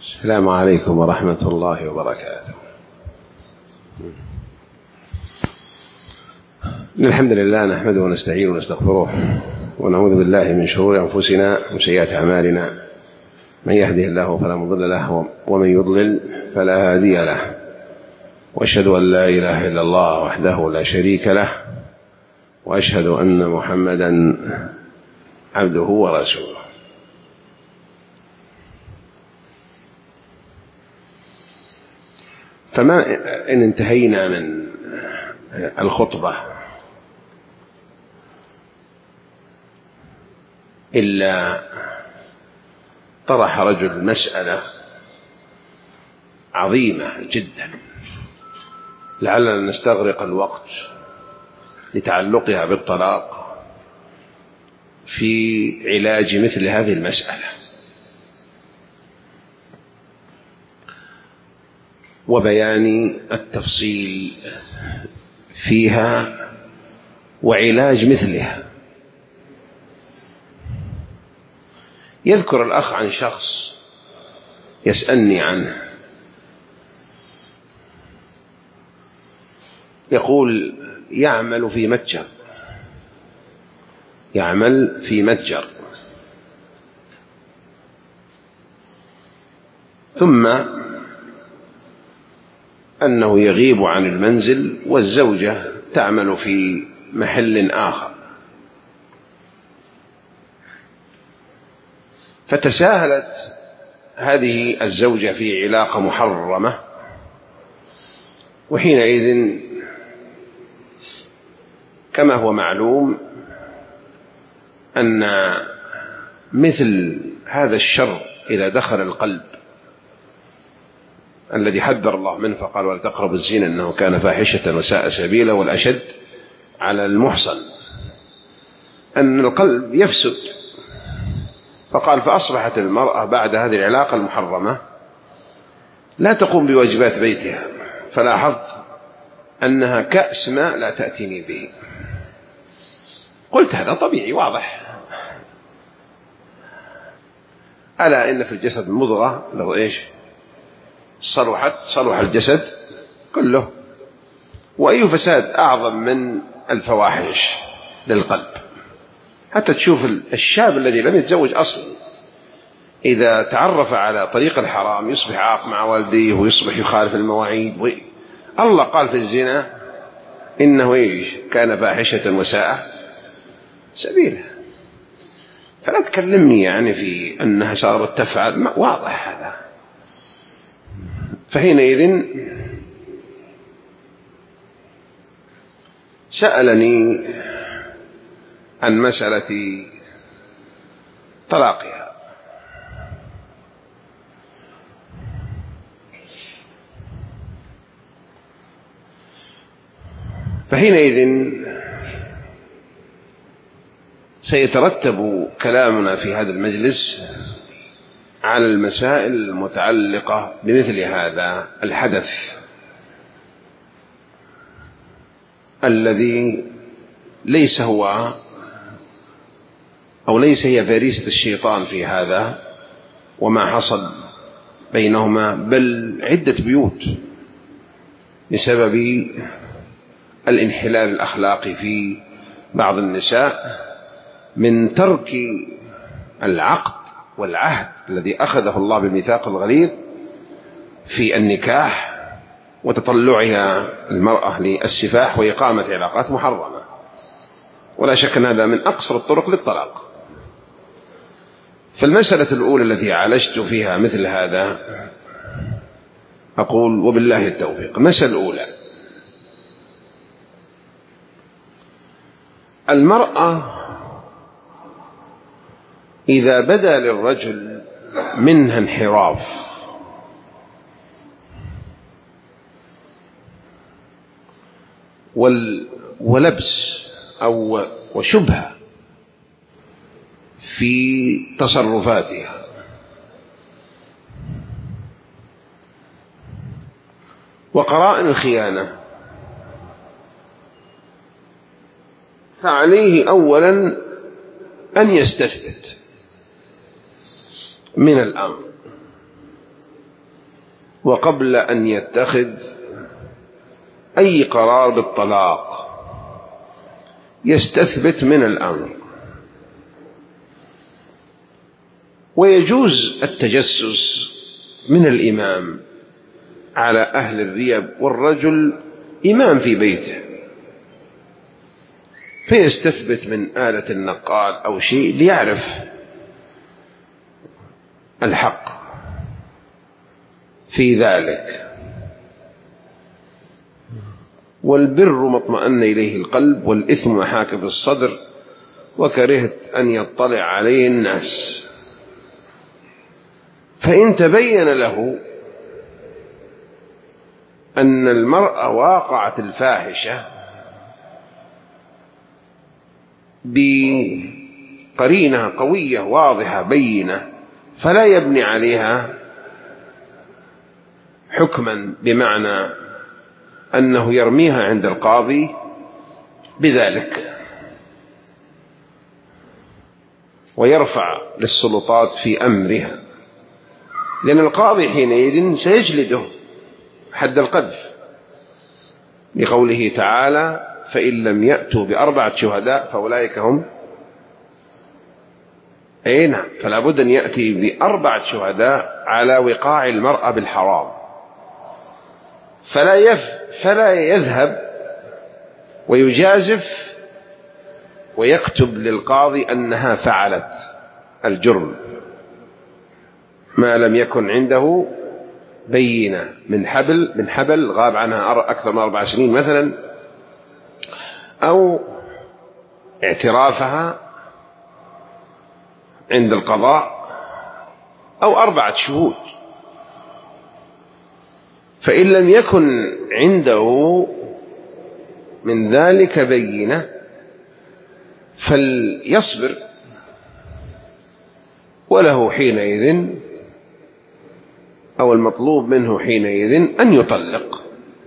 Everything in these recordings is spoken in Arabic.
السلام عليكم ورحمة الله وبركاته. الحمد لله نحمده ونستعينه ونستغفره ونعوذ بالله من شرور أنفسنا وسيئات أعمالنا، من يهده الله فلا مضل له ومن يضلل فلا هادي له، وأشهد أن لا إله إلا الله وحده لا شريك له، وأشهد أن محمدا عبده ورسوله. فما إن انتهينا من الخطبة إلا طرح رجل مسألة عظيمة جدا لعلنا نستغرق الوقت لتعلقها بالطلاق في علاج مثل هذه المسألة وبيان التفصيل فيها وعلاج مثلها. يذكر الأخ عن شخص يسألني عنه، يقول يعمل في متجر ثم أنه يغيب عن المنزل والزوجة تعمل في محل آخر، فتساهلت هذه الزوجة في علاقة محرمة، وحينئذ كما هو معلوم أن مثل هذا الشر إذا دخل القلب الذي حذر الله منه فقال ولا تقربوا الزنا إنه كان فاحشة وساء سبيلا، والأشد على المحصن أن القلب يفسد، فقال فأصبحت المرأة بعد هذه العلاقة المحرمة لا تقوم بواجبات بيتها، فلاحظت أنها كأس ماء لا تأتيني به. قلت هذا طبيعي واضح، ألا إن في الجسد مضغة لو إيش صلح الجسد كله، وأي فساد أعظم من الفواحش للقلب. حتى تشوف الشاب الذي لم يتزوج أصلا إذا تعرف على طريق الحرام يصبح عاق مع والديه ويصبح يخالف المواعيد. الله قال في الزنا إنه إيش كان فاحشة وساء سبيلا، فلا تكلمني يعني في أنها صارت تفعل، واضح هذا. فحينئذ سألني عن مسألة طلاقها، فحينئذ سيترتب كلامنا في هذا المجلس على المسائل المتعلقة بمثل هذا الحدث الذي ليس هو أو ليس هي فريسة الشيطان في هذا وما حصل بينهما، بل عدة بيوت بسبب الانحلال الأخلاقي في بعض النساء من ترك العقد والعهد الذي أخذه الله بالميثاق الغليظ في النكاح، وتطلعها المرأة للسفاح وإقامة علاقات محرمة. ولا شك أن هذا من أقصر الطرق للطلاق. فالمسألة الأولى التي عالجت فيها مثل هذا أقول وبالله التوفيق. المسألة الأولى: المرأة إذا بدا للرجل منها انحراف ولبس أو وشبهة في تصرفاتها وقرائن الخيانة، فعليه أولا أن يستثبت من الأمر وقبل أن يتخذ أي قرار بالطلاق يستثبت من الأمر. ويجوز التجسس من الإمام على أهل الريب، والرجل إمام في بيته، فيستثبت من آلة النقال أو شيء ليعرف الحق في ذلك. والبر ما اطمأن إليه القلب، والإثم محاك في الصدر، وكرهت أن يطلع عليه الناس. فإن تبين له أن المرأة واقعت الفاحشة بقرينة قوية واضحة بينة، فلا يبني عليها حكما بمعنى أنه يرميها عند القاضي بذلك، ويرفع للسلطات في أمرها، لأن القاضي حينئذ سيجلده حد القذف، لقوله تعالى: فإن لم يأتوا ب4 شهداء فأولئك هم. أي نعم، فلا بد أن يأتي ب4 شهداء على وقاع المرأة بالحرام، فلا يذهب ويجازف ويكتب للقاضي أنها فعلت الجرم ما لم يكن عنده بينة من حبل غاب عنها أكثر من 4 سنين مثلا، أو اعترافها عند القضاء، أو 4 شهود. فإن لم يكن عنده من ذلك بينة فليصبر، وله حينئذ أو المطلوب منه حينئذ أن يطلق.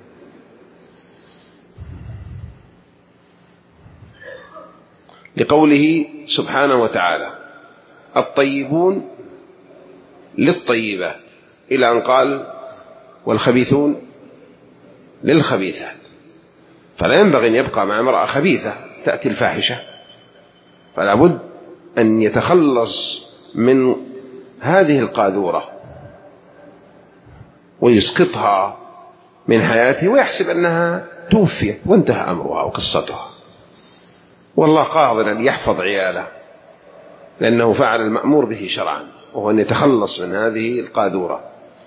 لقوله سبحانه وتعالى: الطيبون للطيبات، إلى أن قال: والخبيثون للخبيثات. فلا ينبغي أن يبقى مع امرأة خبيثة تأتي الفاحشة، فلا بد أن يتخلص من هذه القاذورة ويسقطها من حياته، ويحسب أنها توفيت وانتهى أمرها وقصتها، والله قادر أن يحفظ عياله، لأنه فعل المأمور به شرعا، وهو أن يتخلص من هذه القاذورة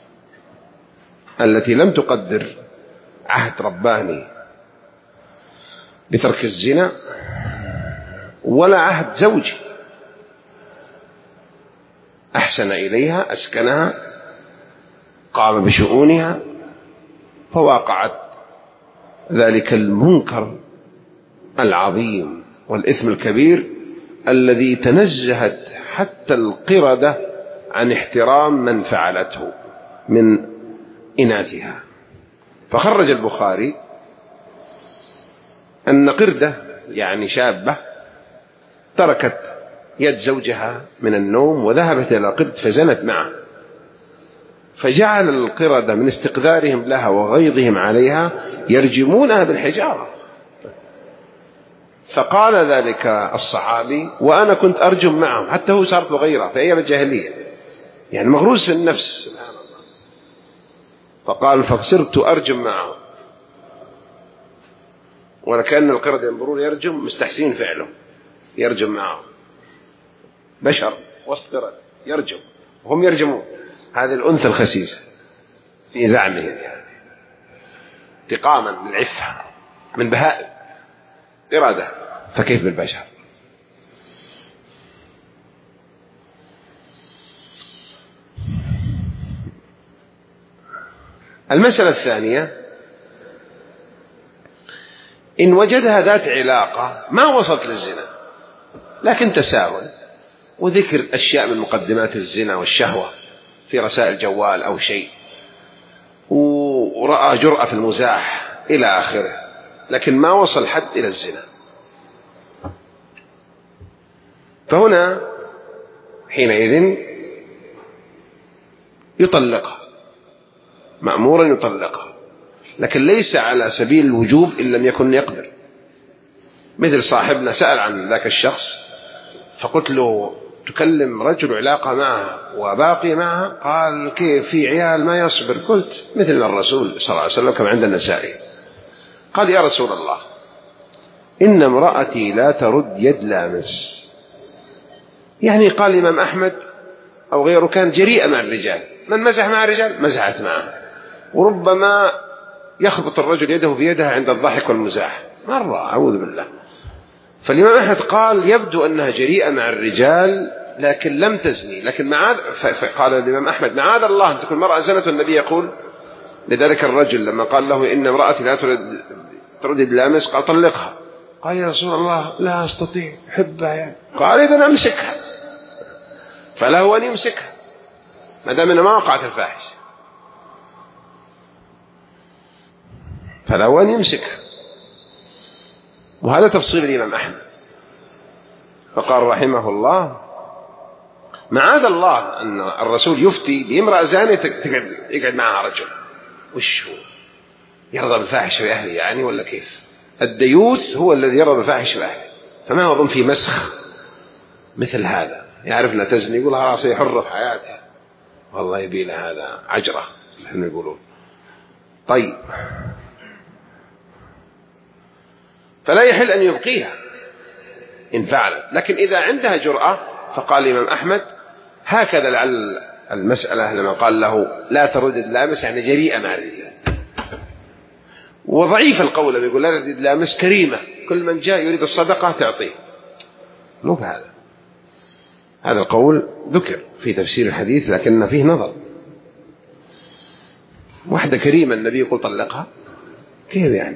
التي لم تقدر عهد رباني بترك الزنا، ولا عهد زوجي أحسن إليها، أسكنها، قام بشؤونها، فواقعت ذلك المنكر العظيم والإثم الكبير الذي تنزهت حتى القردة عن احترام من فعلته من إناثها. فخرج البخاري أن قردة يعني شابة تركت يد زوجها من النوم وذهبت إلى قرد فزنت معه، فجعل القردة من استقذارهم لها وغيظهم عليها يرجمونها بالحجارة. فقال ذلك الصحابي: وأنا كنت أرجم معهم، حتى هو صارت له غيرة في أيام الجاهلية، يعني مغروس في النفس، سبحان الله. فقال: فصرت أرجم معهم، ولكن القرد ينظرون يرجم مستحسين فعله، يرجم معهم بشر وسط قرد يرجم وهم يرجمون. هذه الأنثى الخسيسة في زعمه يعني انتقاما للعفة من بهائم إرادة، فكيف بالبشر؟ المسألة الثانية: إن وجدها ذات علاقة ما وصلت للزنا، لكن تساهل وذكر أشياء من مقدمات الزنا والشهوة في رسائل جوال أو شيء، ورأى جرأة في المزاح إلى آخره، لكن ما وصل حد إلى الزنا، فهنا حينئذ يطلقها مأمورا يطلقها، لكن ليس على سبيل الوجوب إن لم يكن يقدر. مثل صاحبنا سأل عن ذاك الشخص فقلت له تكلم رجل علاقة معها وباقي معها، قال كيف في عيال ما يصبر. قلت مثل الرسول صلى الله عليه وسلم كما عند النسائي قال يا رسول الله إن امرأتي لا ترد يد لامس. يعني قال الإمام أحمد أو غيره كان جريئة مع الرجال، من مزح مع الرجال مزحت معه، وربما يخبط الرجل يده في يدها عند الضحك والمزاح مرة أعوذ بالله. فالإمام أحمد قال يبدو أنها جريئة مع الرجال لكن لم تزني، لكن فقال الإمام أحمد معاذ الله أن تكون المرأة زنت والنبي يقول لذلك الرجل لما قال له إن امرأتي لا ترد اللامس قال طلقها. قال يا رسول الله لا أستطيع حبها يعني. قال إذن أمسكها، فله أن يمسكها ما دام إنها ما وقعت الفاحش، فله أن يمسكها. وهذا تفصيل الإمام أحمد. فقال رحمه الله معاذ الله أن الرسول يفتي بامرأة زانية يقعد معها رجل، وش هو يرضى بالفاحش بأهله يعني ولا كيف؟ الديوث هو الذي يرضى بالفاحش بأهله، فما هو ظن في مسخ مثل هذا يعرف أنها تزني يقول خلاص هي حرة في حياتها، والله يبي له هذا عجرة نحن يقولون. طيب فلا يحل أن يبقيها إن فعلت، لكن إذا عندها جرأة فقال الإمام أحمد هكذا لعل المسألة لما قال له لا ترد اللامس يعني جريئة مع الرجال. وضعيف القول يقول لا ترد اللامس كريمة كل من جاء يريد الصدقة تعطيه، مو بهذا. هذا القول ذكر في تفسير الحديث لكن فيه نظر. واحدة كريمة النبي يقول طلقها كيف يعني؟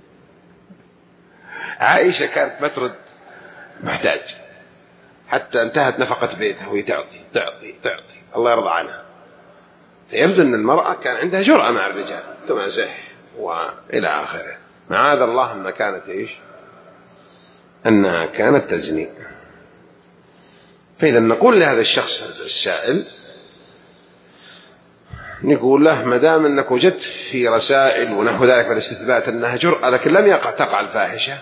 عائشة كانت ما ترد محتاج حتى انتهت نفقة بيتها وهي تعطي الله يرضى عنها. فيبدو أن المرأة كان عندها جرأة مع الرجال تمازح وإلى آخره. معاذ الله أنها كانت أنها كانت تزني. فإذا نقول لهذا الشخص السائل نقول له ما دام أنك وجدت في رسائل ونحو ذلك من الاستثبات أنها جرأة لكن لم تقع الفاحشة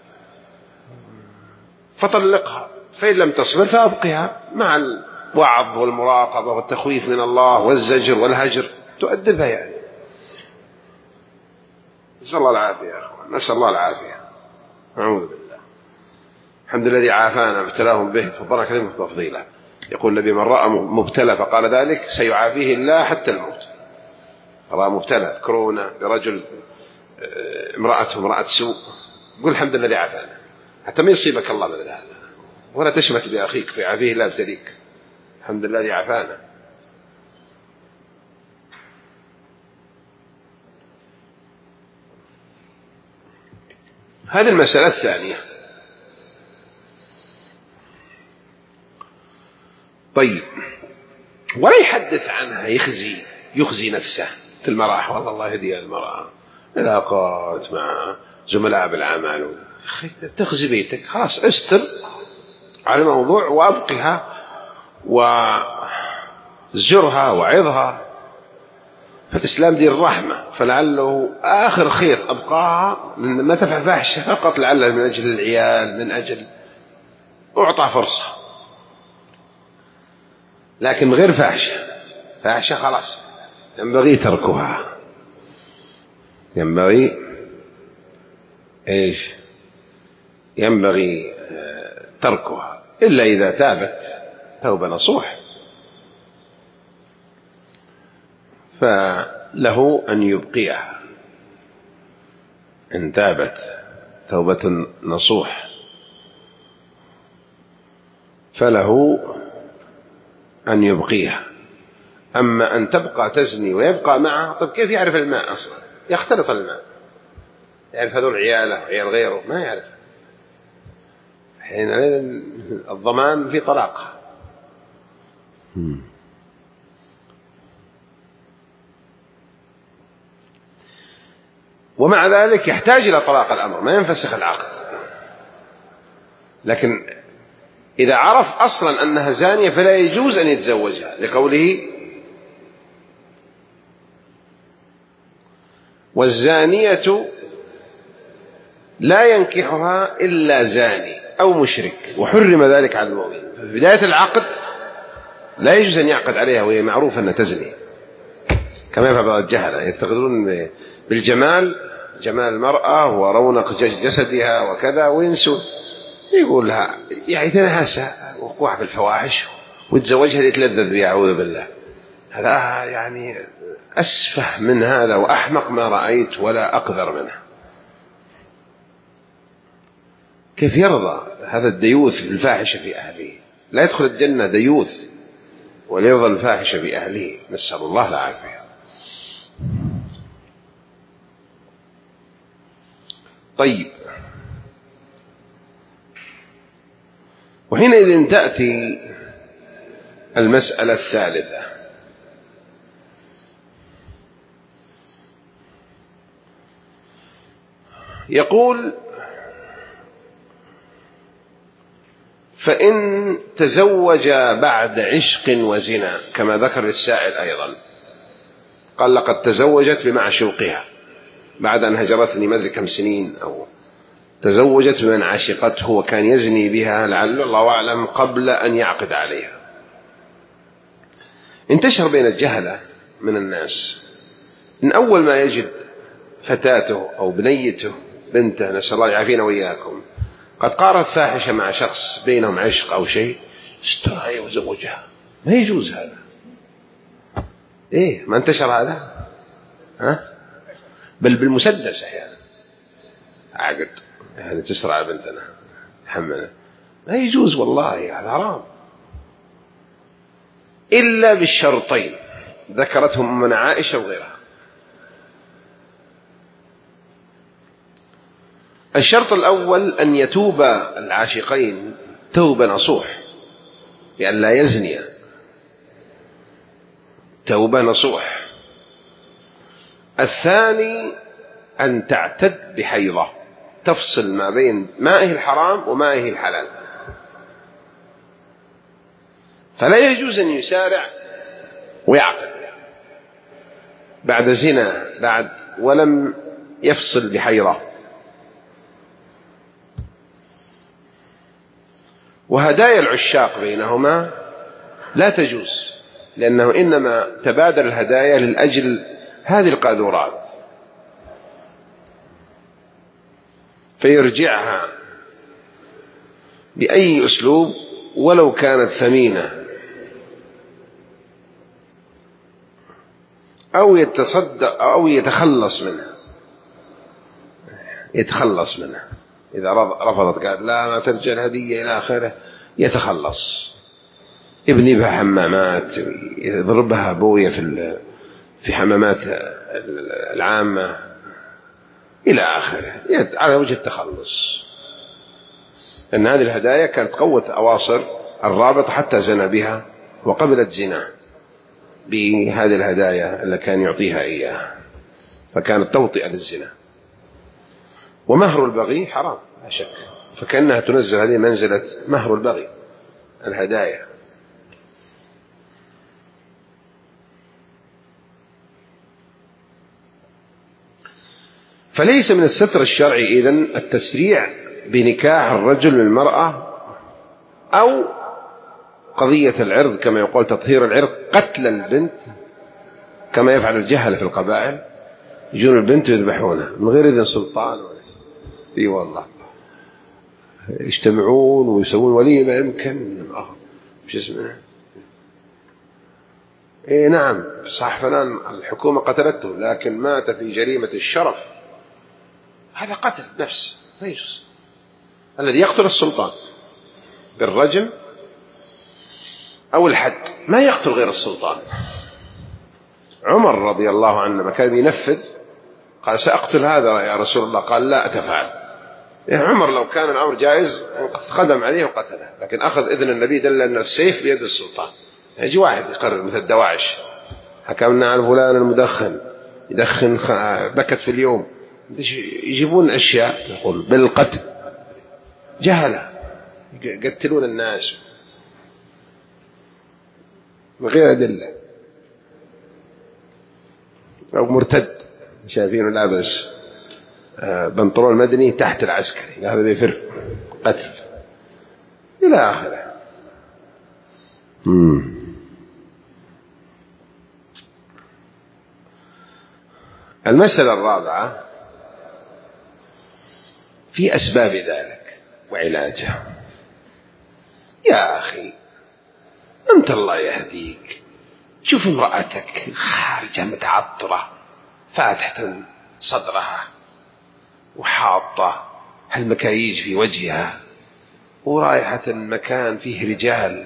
فطلقها، فإن لم تصبر فأبقها مع الوعظ والمراقبة والتخويف من الله والزجر والهجر تؤدبها يعني. نسأل الله العافية يا أخوان، نسأل الله العافية. أعوذ بالله. الحمد لله الذي عافانا ابتلاهم به فضلنا كثير من تفضيله. يقول النبي من رأى مبتلى فقال ذلك سيعافيه الله حتى الموت. رأى مبتلى كورونا برجل امرأة سوء قل الحمد لله الذي عافانا حتى ما يصيبك الله مثل هذا، ولا تشمت بأخيك فيعافيه الله ابتليك. الحمد لله الذي عافانا. هذه المسألة الثانية. طيب ولا يحدث عنها يخزي نفسه في المراح والله الله يهدي المرأة علاقات مع زملاء بالعمل تخزي بيتك خلاص استر على الموضوع وأبقها وزرها وعظها. فالإسلام دين الرحمة، فلعله آخر خير أبقاها ما تفعل فاحشة فقط لعله من أجل العيال من أجل أعطى فرصة، لكن غير فاحشة خلاص ينبغي تركها. ينبغي إيش؟ ينبغي تركها إلا إذا تابت توبة نصوح فله أن يبقيها. إن تابت توبة نصوح فله أن يبقيها. أما أن تبقى تزني ويبقى معها، طب كيف يعرف الماء أصلا؟ يختلط الماء، يعرف هذول عياله عيال غيره ما يعرف. حين الضمان في طلاقها. ومع ذلك يحتاج إلى طلاق الأمر ما ينفسخ العقد. لكن إذا عرف أصلا أنها زانية فلا يجوز أن يتزوجها لقوله والزانية لا ينكحها إلا زاني أو مشرك، وحرم ذلك على المؤمن. في بداية العقد لا يجوز أن يعقد عليها وهي معروفة أن تزني، كما يفعل بعض الجهلة يتخذون بالجمال، جمال المرأة ورونق جسدها وكذا، وينسون يقول لها يعني تنهى وقوع في الفواحش ويتزوجها يتلذذ بها، أعوذ بالله. هذا يعني أسفه من هذا وأحمق ما رأيت ولا أقدر منه. كيف يرضى هذا الديوث الفاحشة في أهله؟ لا يدخل الجنة ديوث وليرضى الفاحشة بأهله، نسأل الله العافية. طيب، وحينئذ تأتي المسألة الثالثة، يقول: فإن تزوج بعد عشق وزنا، كما ذكر السائل أيضا، قال لقد تزوجت بمعشوقها بعد أن هجرتني ما أدري كم سنين، أو تزوجت بمن عشقته وكان يزني بها لعل الله أعلم قبل أن يعقد عليها. انتشر بين الجهلة من الناس إن أول ما يجد فتاته أو بنيته بنته، نسأل الله يعافينا وإياكم، قد قارت فاحشة مع شخص بينهم عشق أو شيء، استرعي وزوجها. ما يجوز هذا. إيه، ما انتشر هذا؟ بل بالمسدس أحيانا عقد، يعني تسرع بنتنا حملنا. ما يجوز والله، هذا حرام، إلا بالشرطين ذكرتهم من عائشة وغيرها. الشرط الأول أن يتوب العاشقين توبة نصوح، لأن لا يزني، توبة نصوح. الثاني أن تعتد بحيضة تفصل ما بين مائه الحرام ومائه الحلال، فلا يجوز أن يسارع ويعقد بعد زنا ولم يفصل بحيضة. وهدايا العشاق بينهما لا تجوز، لأنه إنما تبادل الهدايا للأجل هذه القاذورات، فيرجعها بأي أسلوب ولو كانت ثمينة، أو يتصدق أو يتخلص منها إذا رفضت، قالت لا ما ترجع الهدية إلى آخره، يتخلص، يبني بها حمامات، يضربها بوية في حمامات العامة إلى آخره، على وجه التخلص. أن هذه الهدايا كانت قوة أواصر الرابط حتى زنى بها وقبلت زنا بهذه الهدايا اللي كان يعطيها إياها، فكانت توطئة للزنا. ومهر البغي حرام لا شك، فكأنها تنزل هذه منزلة مهر البغي، الهدايا. فليس من الستر الشرعي إذن التسريع بنكاح الرجل للمرأة، أو قضية العرض كما يقول تطهير العرض، قتل البنت كما يفعل الجهل في القبائل، يجون البنت ويذبحونها من غير إذن سلطان. اي والله يجتمعون ويسوون وليمة، يمكن مش اسمه ايه نعم صح فلان الحكومة قتلته لكن مات في جريمة الشرف، هذا قتل نفس لا يجوز. الذي يقتل السلطان بالرجم أو الحد، ما يقتل غير السلطان. عمر رضي الله عنه لما كان ينفذ قال سأقتل هذا يا رسول الله، قال لا تفعل. يعني عمر لو كان الأمر جائز قدم عليه وقتله، لكن أخذ إذن النبي دل أن السيف بيد السلطان. يجي واحد يقرر مثل الدواعش، حكمنا على فلان المدخن يدخن بكت في اليوم، يجيبون أشياء يقول بالقتل، جهلة يقتلون الناس من غير أدلة، أو مرتد شايفينه لابس بنطلون مدني تحت العسكري، هذا بيفر قتل إلى آخره. المسألة الرابعة في أسباب ذلك وعلاجها. يا أخي أنت الله يهديك، شوف امرأتك خارجة متعطرة فاتحة صدرها وحاطة هالمكاييج في وجهها ورايحة مكان فيه رجال،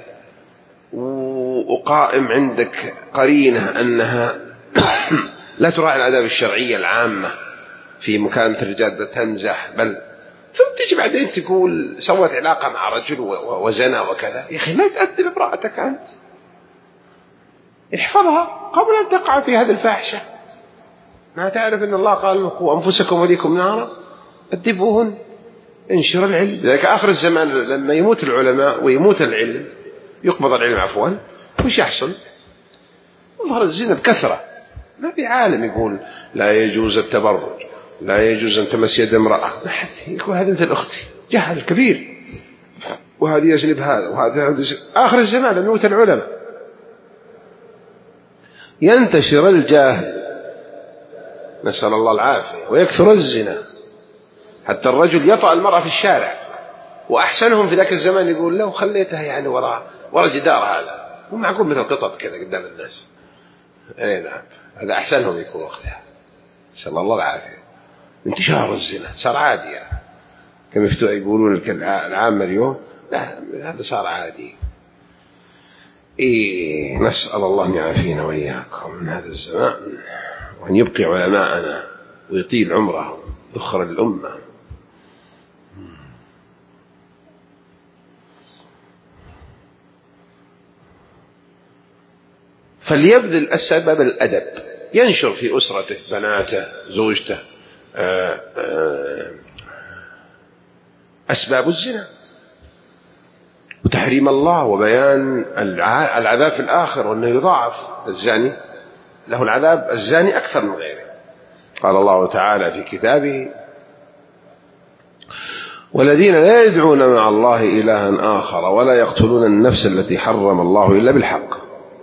وقائم عندك قرينة أنها لا تراعي الآداب الشرعية العامة في مكانة الرجال، تنزح بل ثم تجي بعدين تقول سوت علاقة مع رجل وزنا وكذا. يا أخي ما تأدب امرأتك أنت، احفظها قبل أن تقع في هذه الفاحشة. ما تعرف أن الله قال قوا أنفسكم وليكم نارا، أدبوهن، انشر العلم. لذلك آخر الزمان لما يموت العلماء ويموت العلم، يقبض العلم عفوا، وش يحصل؟ ظهر الزنا بكثرة. ما في عالم يقول لا يجوز التبرج، لا يجوز أن تمس يد امرأة، ما حد يقول هذا مثل أختي، جهل كبير، وهذه يجلب هذا وهذا. آخر الزمان لما يموت العلماء ينتشر الجاهل، نسأل الله العافية، ويكثر الزنا، حتى الرجل يطأ المرأة في الشارع. وأحسنهم في ذاك الزمان يقول لو خليتها يعني وراء جدار، هذا مو معقول مثل قطط كذا قدام الناس. أي نعم، هذا أحسنهم يكون وقتها، نسأل الله العافية. انتشار الزنا صار عادي يعني. كما يقولون العامة اليوم، لا هذا صار عادي. نسأل الله أن يعافينا وإياكم من هذا الزمان، وأن يبقي علماءنا ويطيل عمرهم ذخر الأمة. فليبذل السبب الأدب، ينشر في أسرته، بناته، زوجته، أسباب الزنا وتحريم الله وبيان العذاب في الآخر، وأنه يضاعف الزاني له العذاب، الزاني أكثر من غيره. قال الله تعالى في كتابه والذين لا يدعون مع الله إلها آخر ولا يقتلون النفس التي حرم الله إلا بالحق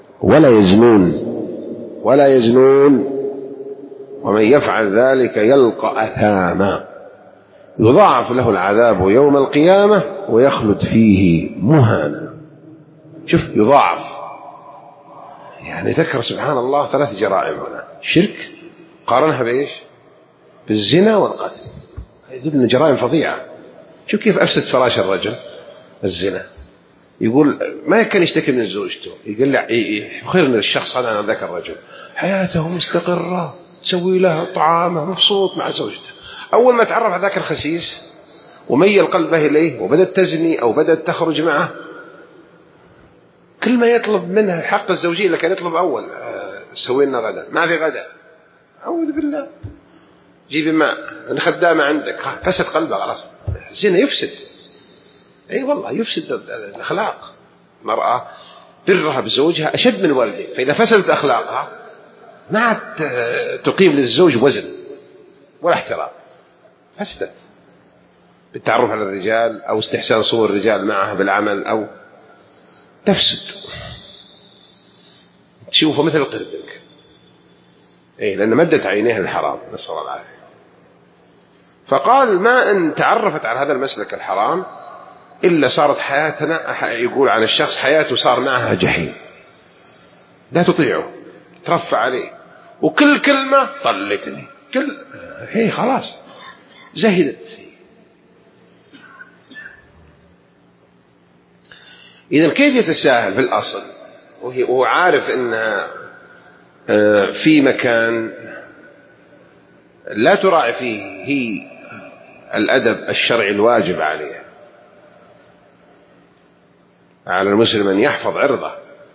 ولا يزنون ومن يفعل ذلك يلقى أثاما يضاعف له العذاب يوم القيامة ويخلد فيه مهانا. شوف يضاعف، يعني ذكر سبحان الله 3 جرائم هنا، شرك قارنها بإيش؟ بالزنا والقتل، يدل جرائم فظيعة. شوف كيف أفسد فراش الرجل الزنا. يقول ما كان يشتكي من زوجته، يقول لا خيرنا الشخص هذا عن ذاك الرجل، حياته مستقرة، تسوي له طعامه، مبسوط مع زوجته. أول ما تعرف على ذاك الخسيس وميل قلبه إليه وبدأت تزني أو بدأت تخرج معه، كل ما يطلب منها الحق الزوجي اللي كان يطلب أول، سوي لنا غدا، ما في غدا، أعوذ بالله، جيبي ماء، أنا خدامة عندك، فسد قلبه خلاص. الزنا يفسد، أي والله يفسد الأخلاق. المرأة برها بزوجها أشد من والدها، فإذا فسدت أخلاقها ما تقيم للزوج وزن ولا احترام، فسدت بالتعرف على الرجال أو استحسان صور الرجال معها بالعمل، أو تفسد تشوفه مثل قردك، لأن مدت عينيها الحرام، نسأل الله العافية. فقال ما أن تعرفت على هذا المسلك الحرام إلا صارت حياتنا، يقول عن الشخص حياته صار معها جحيم، لا تطيعه، ترفع عليه، وكل كلمة طلقني، هي خلاص زهدت فيه. إذا كيف يتساهل في الأصل وهو عارف أن في مكان لا تراعي فيه هي الأدب الشرعي الواجب عليه على المسلم أن يحفظ عرضه،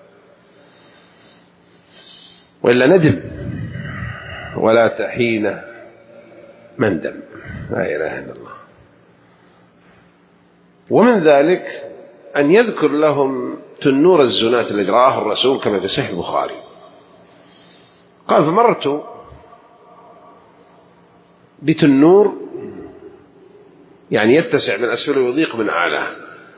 وإلا ندم ولا تحين مندم، لا إله إلا الله. ومن ذلك أن يذكر لهم تنور الزنات الذي رآه الرسول كما في صحيح البخاري. قال فمرت بيت النور يعني يتسع من أسفله ويضيق من أعلاه،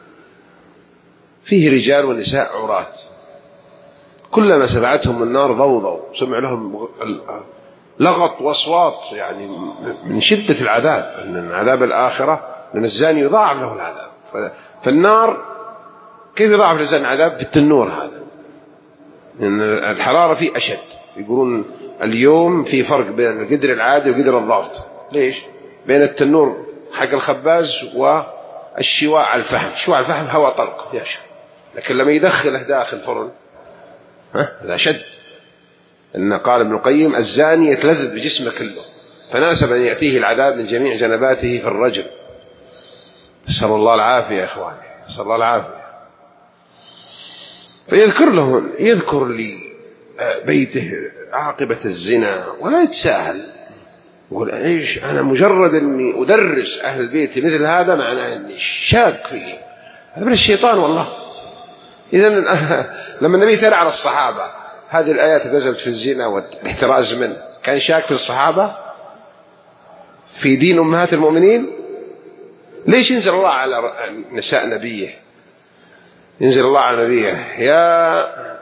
فيه رجال ونساء عراة، كلما سمعتهم النار ضوضوا، سمع لهم لغط وأصوات، يعني من شدة العذاب، من عذاب الآخرة، لأن الزاني يضاعف له العذاب. فالنار كيف يضاعف الزاني العذاب؟ في التنور هذا، لأن الحرارة فيه أشد. يقولون اليوم في فرق بين القدر العادي وقدر الضغط. ليش؟ بين التنور حق الخباز والشواء على الفحم. شواء على الفحم هواء طلق يشوي، لكن لما يدخله داخل فرن هذا أشد. إن قال ابن القيم الزاني يتلذذ بجسمه كله، فناسب أن يأتيه العذاب من جميع جنباته في الرجل. نسأل الله العافية يا إخواني، نسأل الله العافية. يذكر لي بيته عاقبة الزنا ولا يتساهل، يقول إيش أنا مجرد أني أدرس أهل بيتي مثل هذا معناه أني شاك فيه. هذا من الشيطان والله. إذن لما النبي ثنى على الصحابة هذه الآيات نزلت في الزنا والاحتراز منه، كان شاك في الصحابة في دين أمهات المؤمنين؟ ليش ينزل الله على نساء نبيه؟ ينزل الله على نبيه يا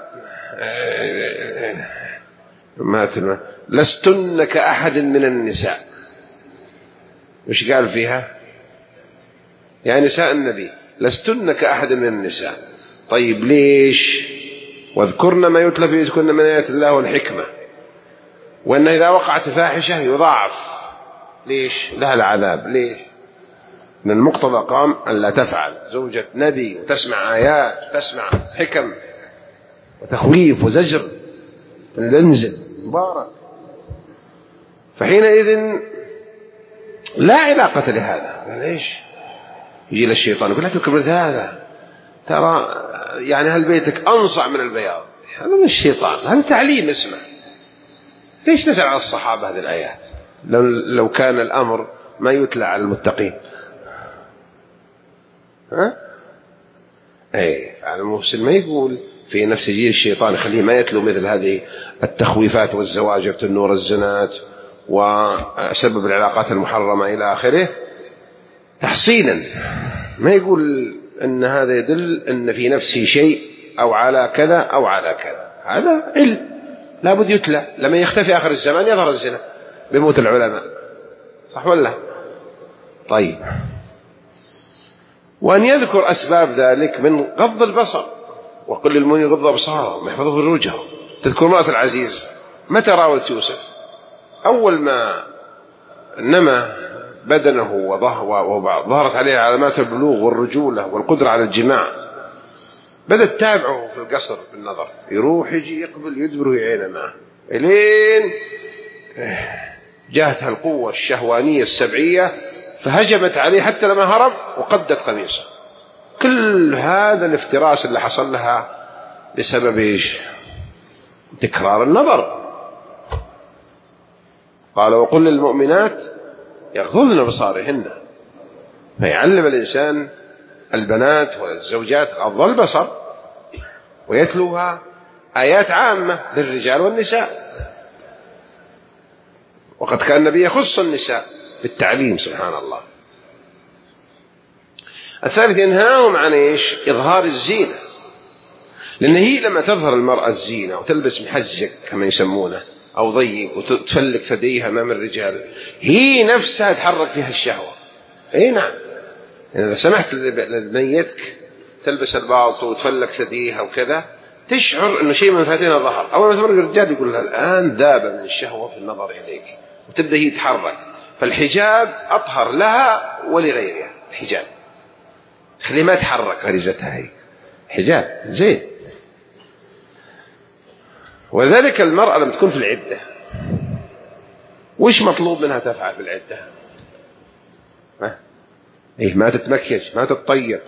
أمهات لستن كأحد من النساء. وش قال فيها؟ يا نساء النبي لستن كأحد من النساء. طيب ليش؟ واذكرن ما يتلى في بيوتكن من آيات الله والحكمة، وأن إذا وقعت فاحشة يضاعف. ليش؟ لها العذاب. ليش؟ من المقتضى قام أن لا تفعل زوجة نبي وتسمع آيات وتسمع حكم وتخويف وزجر تنزل مبارك. فحينئذ لا علاقة لهذا. ليش؟ يجي للشيطان يقول لا تكبر هذا، ترى يعني هل بيتك أنصع من البياض. هذا من الشيطان، هذا تعليم اسمه. ليش نسأل على الصحابة هذه الآيات لو كان الأمر ما يتلى على المتقين؟ على المحسن ما يقول في نفس جيل الشيطان يخليه ما يتلو مثل هذه التخويفات والزواجر النور الزنات وسبب العلاقات المحرمة إلى آخره تحصينا. ما يقول أن هذا يدل أن في نفسه شيء أو على كذا أو على كذا. هذا علم لابد يتلى. لما يختفي آخر الزمان يظهر الزنا بموت العلماء، صح ولا؟ طيب، وأن يذكر أسباب ذلك من غض البصر، وقل للمؤمن يغض أبصارهم ويحفظوا فروجهم. تذكر امرأة العزيز متى راودت يوسف؟ أول ما نمى بدنه وظهرت عليه علامات البلوغ والرجولة والقدرة على الجماع، بدأت تتابعه في القصر بالنظر، يروح يجي يقبل يدبر ويعين معه، إلين جاءتها القوة الشهوانية السبعية فهجمت عليه حتى لما هرب وقدت قميصه. كل هذا الافتراس اللي حصل لها بسبب إيش؟ تكرار النظر. قال وقل للمؤمنات يغضضن بصارهن. فيعلم الإنسان البنات والزوجات غض البصر ويتلوها آيات عامة للرجال والنساء. وقد كان النبي يخص النساء بالتعليم سبحان الله. الثالث ينهاهم عن إيش؟ إظهار الزينة، لأن هي لما تظهر المرأة الزينة وتلبس محزق كما يسمونه أو ضيق وتفلك ثديها أمام الرجال، هي نفسها تحرك فيها الشهوة. أي نعم، يعني إذا سمحت لبنيتك تلبس الباطو وتفلك ثديها وكذا تشعر أنه شيء من فاتنا ظهر. أول ما تمر الرجال يقول لها الآن ذاب من الشهوة في النظر إليك، وتبدأ هي تتحرك. فالحجاب أطهر لها ولغيرها. الحجاب خلي ما تحرك غريزتها، هي حجاب زين. وذلك المرأة لما تكون في العدة وش مطلوب منها تفعل في العدة؟ ما تتمكيج، ما تتطيب.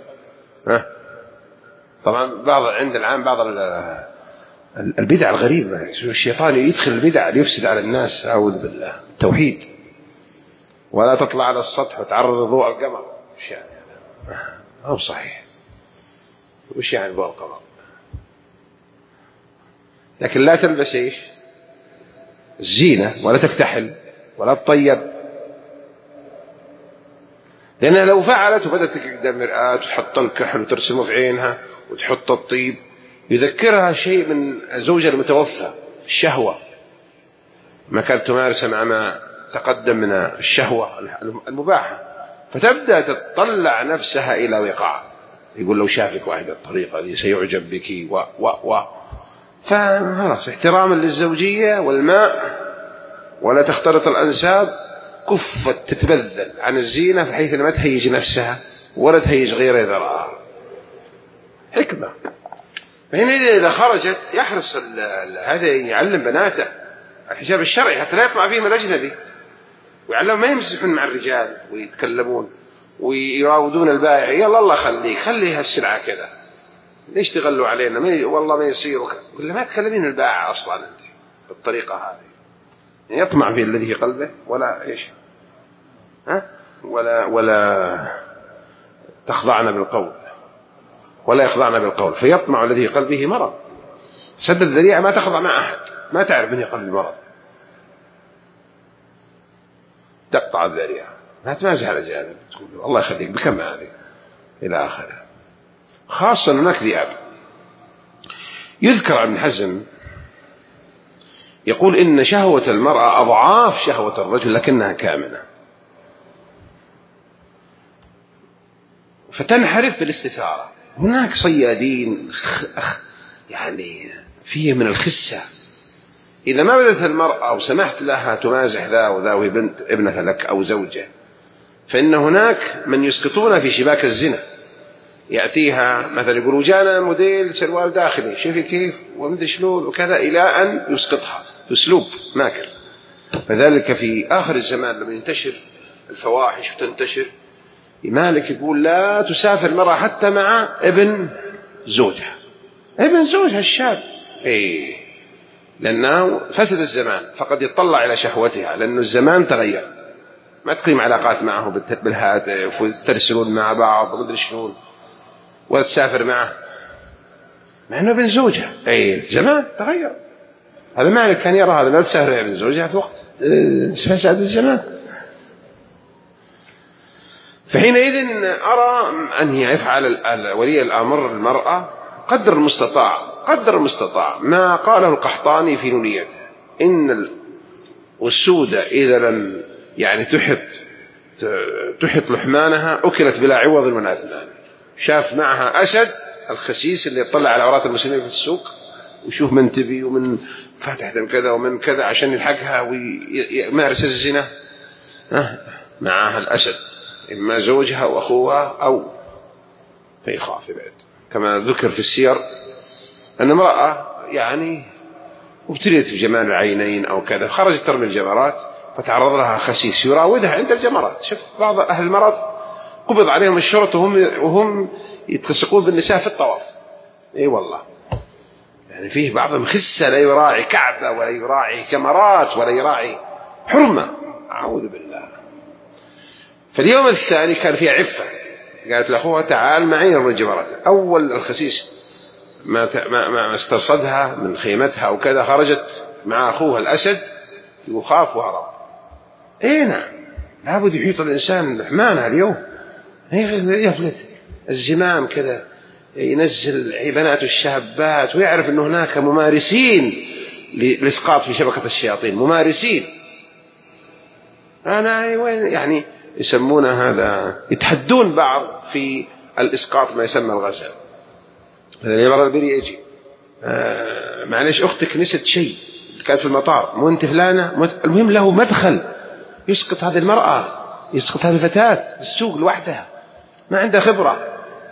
طبعا عند العام بعض البدع الغريبة، الشيطان يدخل البدع ليفسد على الناس، أعوذ بالله. التوحيد ولا تطلع على السطح وتعرض ضوء القمر، وش يعني هذا؟ هو صحيح، وش يعني ضوء القمر؟ لكن لا تلبس إيش؟ الزينة، ولا تكتحل، ولا تطيب، لأنها لو فعلت وبدأت قدام المرآة وتحط الكحل وترسمه في عينها وتحط الطيب يذكرها شيء من زوجها المتوفى، الشهوة، ما كانت تمارسه مع ما تقدم من الشهوة المباحة، فتبدأ تطلع نفسها إلى وقاع. يقول لو شافك واحد الطريقة دي سيعجب بك فخلاص احتراما للزوجية والماء ولا تختلط الأنساب، كفت تتبذل عن الزينة بحيث ما تهيج نفسها ولا تهيج غيرها إذا رأى. حكمة. فهنا إذا خرجت يحرص هذا يعلم بناته الحجاب الشرعي حتى لا يطمع فيهم الأجنبي، ويعلم ما يمسحون مع الرجال ويتكلمون ويراودون البائع، يلا الله خلي هالسلعة كذا، ليش تغلوا علينا، والله ما يصير ولا ما تكلمين البائع أصلا أنت بالطريقة هذه. يعني يطمع في الذي في قلبه ولا إيش ولا تخضعنا بالقول ولا يخضعنا بالقول، فيطمع الذي في قلبه مرض. سد الذريعة ما تخضع مع أحد، ما تعرف من قلب المرض، تقطع الذريعة، ما تمازح على جانب تقول الله يخليك بكم هذه إلى آخره. خاصة هناك ذئاب. يذكر ابن حزم يقول إن شهوة المرأة أضعاف شهوة الرجل لكنها كامنة، فتنحرف بالاستثارة. هناك صيادين يعني فيه من الخسة، إذا ما بدت المرأة وسمحت لها تمازح ذا وذا وهي بنت ابنة لك أو زوجة، فإن هناك من يسقطون في شباك الزنا. يأتيها مثلا يقول جانا موديل سروال داخلي شوفي كيف ومدري شلون وكذا، إلى أن يسقطها بأسلوب ماكر. فذلك في آخر الزمان لما ينتشر الفواحش وتنتشر، مالك يقول لا تسافر المرأة حتى مع ابن زوجها، ابن زوجها الشاب، لأنه فسد الزمان، فقد يطلع إلى شهوتها لأنه الزمان تغير، ما تقيم علاقات معه بالهاتف وترسلون مع بعض ومدري شلون، ولا تسافر معه مع أنه ابن زوجها. الزمان تغير. هذا مالك كان يرى هذا، لا تسافر مع ابن زوجها في وقت فساد الزمان. فحينئذ أرى أن يفعل ولي الأمر المرأة قدر المستطاع ما قاله القحطاني في نونيته، إن السودة إذا لم يعني تحط لحمانها أكلت بلا عوض ولا أثمان. شاف معها أسد الخسيس اللي يطلع على عورات المسلمين في السوق ويشوف من تبي ومن فاتح كذا ومن كذا عشان يلحقها ويمارس الزنا، معها الأسد إما زوجها وأخوها أو فيخاف يبعد. كما ذكر في السير أن امرأة يعني ابتليت بجمال العينين أو كذا، خرجت ترمي الجمرات فتعرض لها خسيس يراودها عند الجمرات. شوف بعض أهل المرض قبض عليهم الشرطة وهم يتلصقون بالنساء في الطواف. والله يعني فيه بعضهم خسة، لا يراعي كعبة ولا يراعي جمرات ولا يراعي حرمة، أعوذ بالله. فاليوم الثاني كان فيها عفة، قالت لأخوها تعال معي نرمي الجمرات. أول الخسيس ما استصدها من خيمتها وكذا، خرجت مع أخوها الأسد يخاف وهرب. نعم، لابد يحيط الإنسان لحمانها اليوم، يفلت الزمام كذا، ينزل بنات الشابات ويعرف أن هناك ممارسين للإسقاط في شبكة الشياطين، ممارسين. أنا يعني يسمون هذا، يتحدون بعض في الإسقاط ما يسمى الغزل. هذا اللي مرة البري يجي معلش أختك نسيت شيء كانت في المطار، مو أنت فلانة، المهم له مدخل يسقط هذه المرأة، يسقط هذه الفتاة في السوق لوحدها ما عندها خبرة.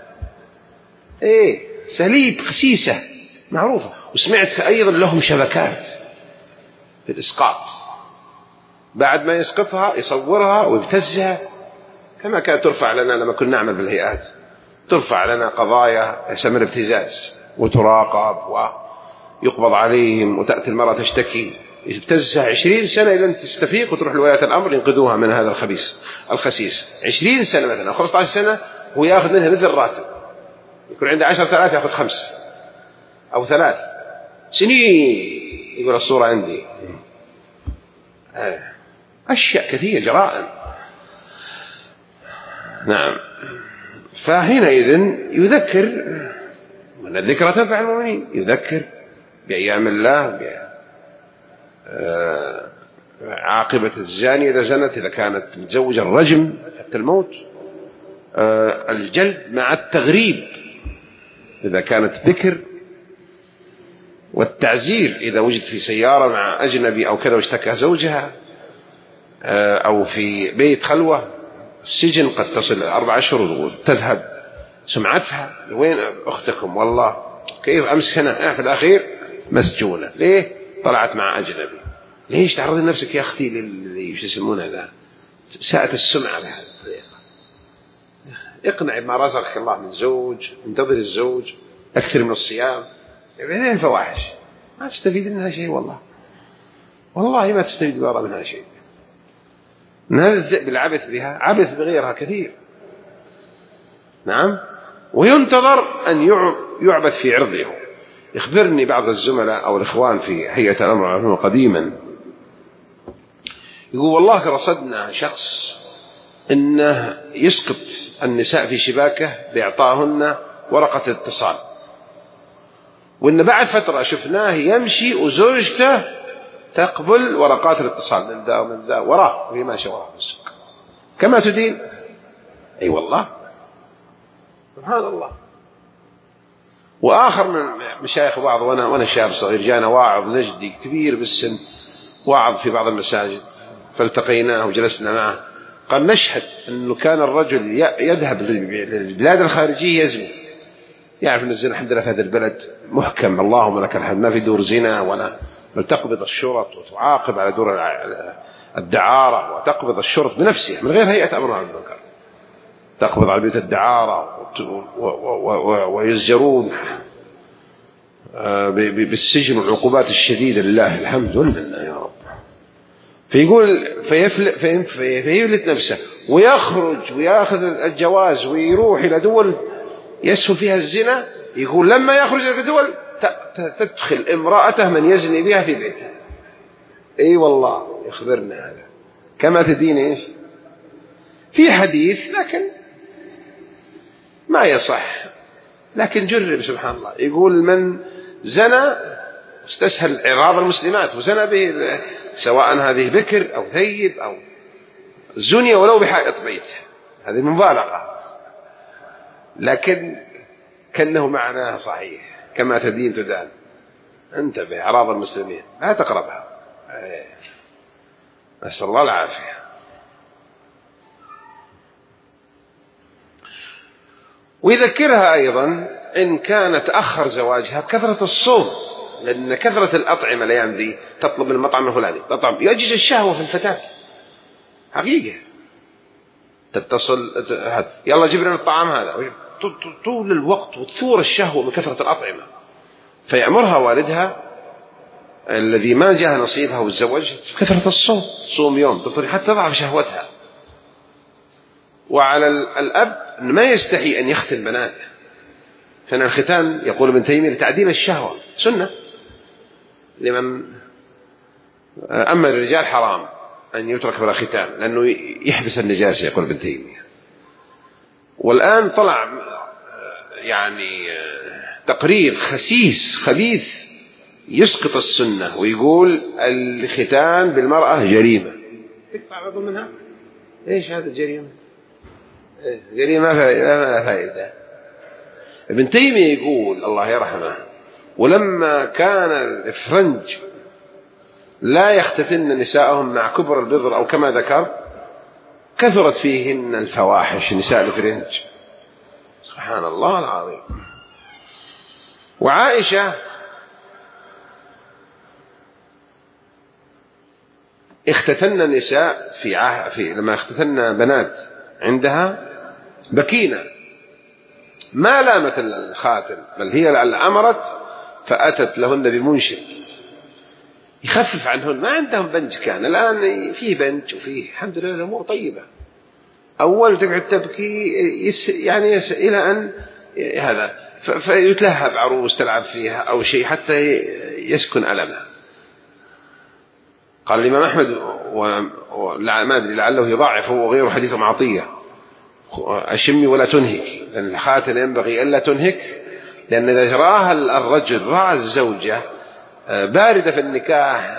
سليب خسيسة معروفة. وسمعت أيضا لهم شبكات في الإسقاط، بعد ما يسقطها يصورها ويبتزها، كما كانت ترفع لنا لما كنا نعمل بالهيئات، ترفع لنا قضايا يسمى الابتزاز وتراقب ويقبض عليهم، وتأتي المرأة تشتكي، يبتزها 20 سنة إلى أن تستفيق وتروح لولاية الأمر ينقذوها من هذا الخسيس. 20 سنة مثلا أو 15 سنة هو يأخذ منها مثل الراتب، يكون عنده 10,000 يأخذ 5 أو 3 سنين. يقول الصورة عندي أشياء كثيرة، جرائم. نعم. فحينئذ يذكر، وأن الذكرى تنفع المؤمنين، يذكر بأيام الله، عاقبة الزانية إذا زنت، إذا كانت متزوجة الرجم حتى الموت، الجلد مع التغريب إذا كانت ذكر، والتعزير إذا وجد في سيارة مع أجنبي أو كذا واشتكى زوجها، أو في بيت خلوة، السجن قد تصل 4 أشهر وتذهب سمعتها. وين أختكم؟ والله كيف أمس سنة في الأخير مسجونة. ليه؟ طلعت مع أجنبي. ليش تعرضي نفسك يا أختي للي يسمونه هذا؟ ساءت السمعة بهذه الطريقة. اقنعي بما رزقك الله من زوج، انتظر الزوج، أكثر من الصيام. يعني الفواحش ما تستفيد منها شيء، والله ما تستفيد منها شيء. هذا الذئب العبث بها عبث بغيرها كثير. نعم. وينتظر أن يعبث في عرضه. يخبرني بعض الزملاء أو الإخوان في هيئة الأمر والمعروف قديما، يقول والله رصدنا شخص إنه يسقط النساء في شباكه بإعطائهن ورقة اتصال، وإن بعد فترة شفناه يمشي وزوجته تقبل ورقات الاتصال من ذا ومن ذا وراه، وهي ماشية وراه في السوق كما تدين. أي والله سبحان الله. وآخر من مشايخ بعض، وأنا شاب صغير، جانا واعظ نجدي كبير بالسن، واعظ في بعض المساجد، فالتقيناه وجلسنا معه، قال نشهد أنه كان الرجل يذهب للبلاد الخارجية يزني، يعرف أن الزنا الحمد لله في هذا البلد محكم، اللهم لك الحمد، ما في دور زنا ولا، بل تقبض الشرط وتعاقب على دور الدعارة، وتقبض الشرط بنفسها من غير هيئة أمر معروف والمنكر، تقبض على بيوت الدعارة ويزجرون بالسجن والعقوبات الشديدة، لله الحمد لله يا رب. فيقول فيفلت نفسه ويخرج ويأخذ الجواز ويروح إلى دول يسهل فيها الزنا. يقول لما يخرج إلى دول تدخل امرأته من يزني بها في بيته. أي والله يخبرنا هذا كما تدين إيش في حديث، لكن ما يصح، لكن جرب سبحان الله. يقول من زنى استسهل إعراض المسلمات وزنى به، سواء هذه بكر أو ثيب أو زني ولو بحائط بيت، هذه مبالغة، لكن كأنه معناه صحيح، كما تدين تدان. انتبه، أعراض المسلمين لا تقربها، نسأل الله العافية. ويذكرها أيضا إن كان تأخر زواجها بكثرة الصوم، لأن كثرة الأطعمة الأيام ذي تطلب من المطعم الفلاني تطعم، يجج الشهوة في الفتاة حقيقة، تتصل يلا جيب لنا الطعام هذا طول الوقت، وتثور الشهوة من كثرة الأطعمة، فيأمرها والدها الذي ما جاء نصيبها والزواج كثرة الصوم، صوم يوم تفطر حتى تضعف شهوتها. وعلى الأب ما يستحي أن يختن بناته، فإن الختان يقول ابن تيمية لتعديل الشهوة سنة لمن، أما الرجال حرام أن يترك بلا ختان لأنه يحبس النجاسة يقول ابن تيمية. والآن طلع يعني تقرير خبيث يسقط السنة، ويقول الختان بالمرأة جريمة. تقطع عضو منها؟ إيش هذا الجريمة؟ جريمة ما فائدة. ابن تيمية يقول الله يرحمه ولما كان الفرنج لا يختتن نساءهم مع كبر البذر أو كما ذكر كثرت فيهن الفواحش، نساء الفرنج سبحان الله العظيم. وعائشة اختتن النساء في لما اختتن بنات عندها بكينا، ما لامت الخاتم بل هي لعل أمرت فأتت لهن بمنشد يخفف عنهن، ما عندهم بنج، كان الآن فيه بنج وفيه الحمد لله الأمور طيبة. أول تقعد تبكي يعني إلى أن هذا فيتلهب عروس تلعب فيها أو شيء حتى يسكن ألمها. قال الإمام أحمد وما أدري لعله يضاعف هو وغيره حديث معطية، أشمي ولا تنهك، لأن الخاتن ينبغي ألا تنهك، لأن إذا رآها الرجل رأى الزوجة باردة في النكاح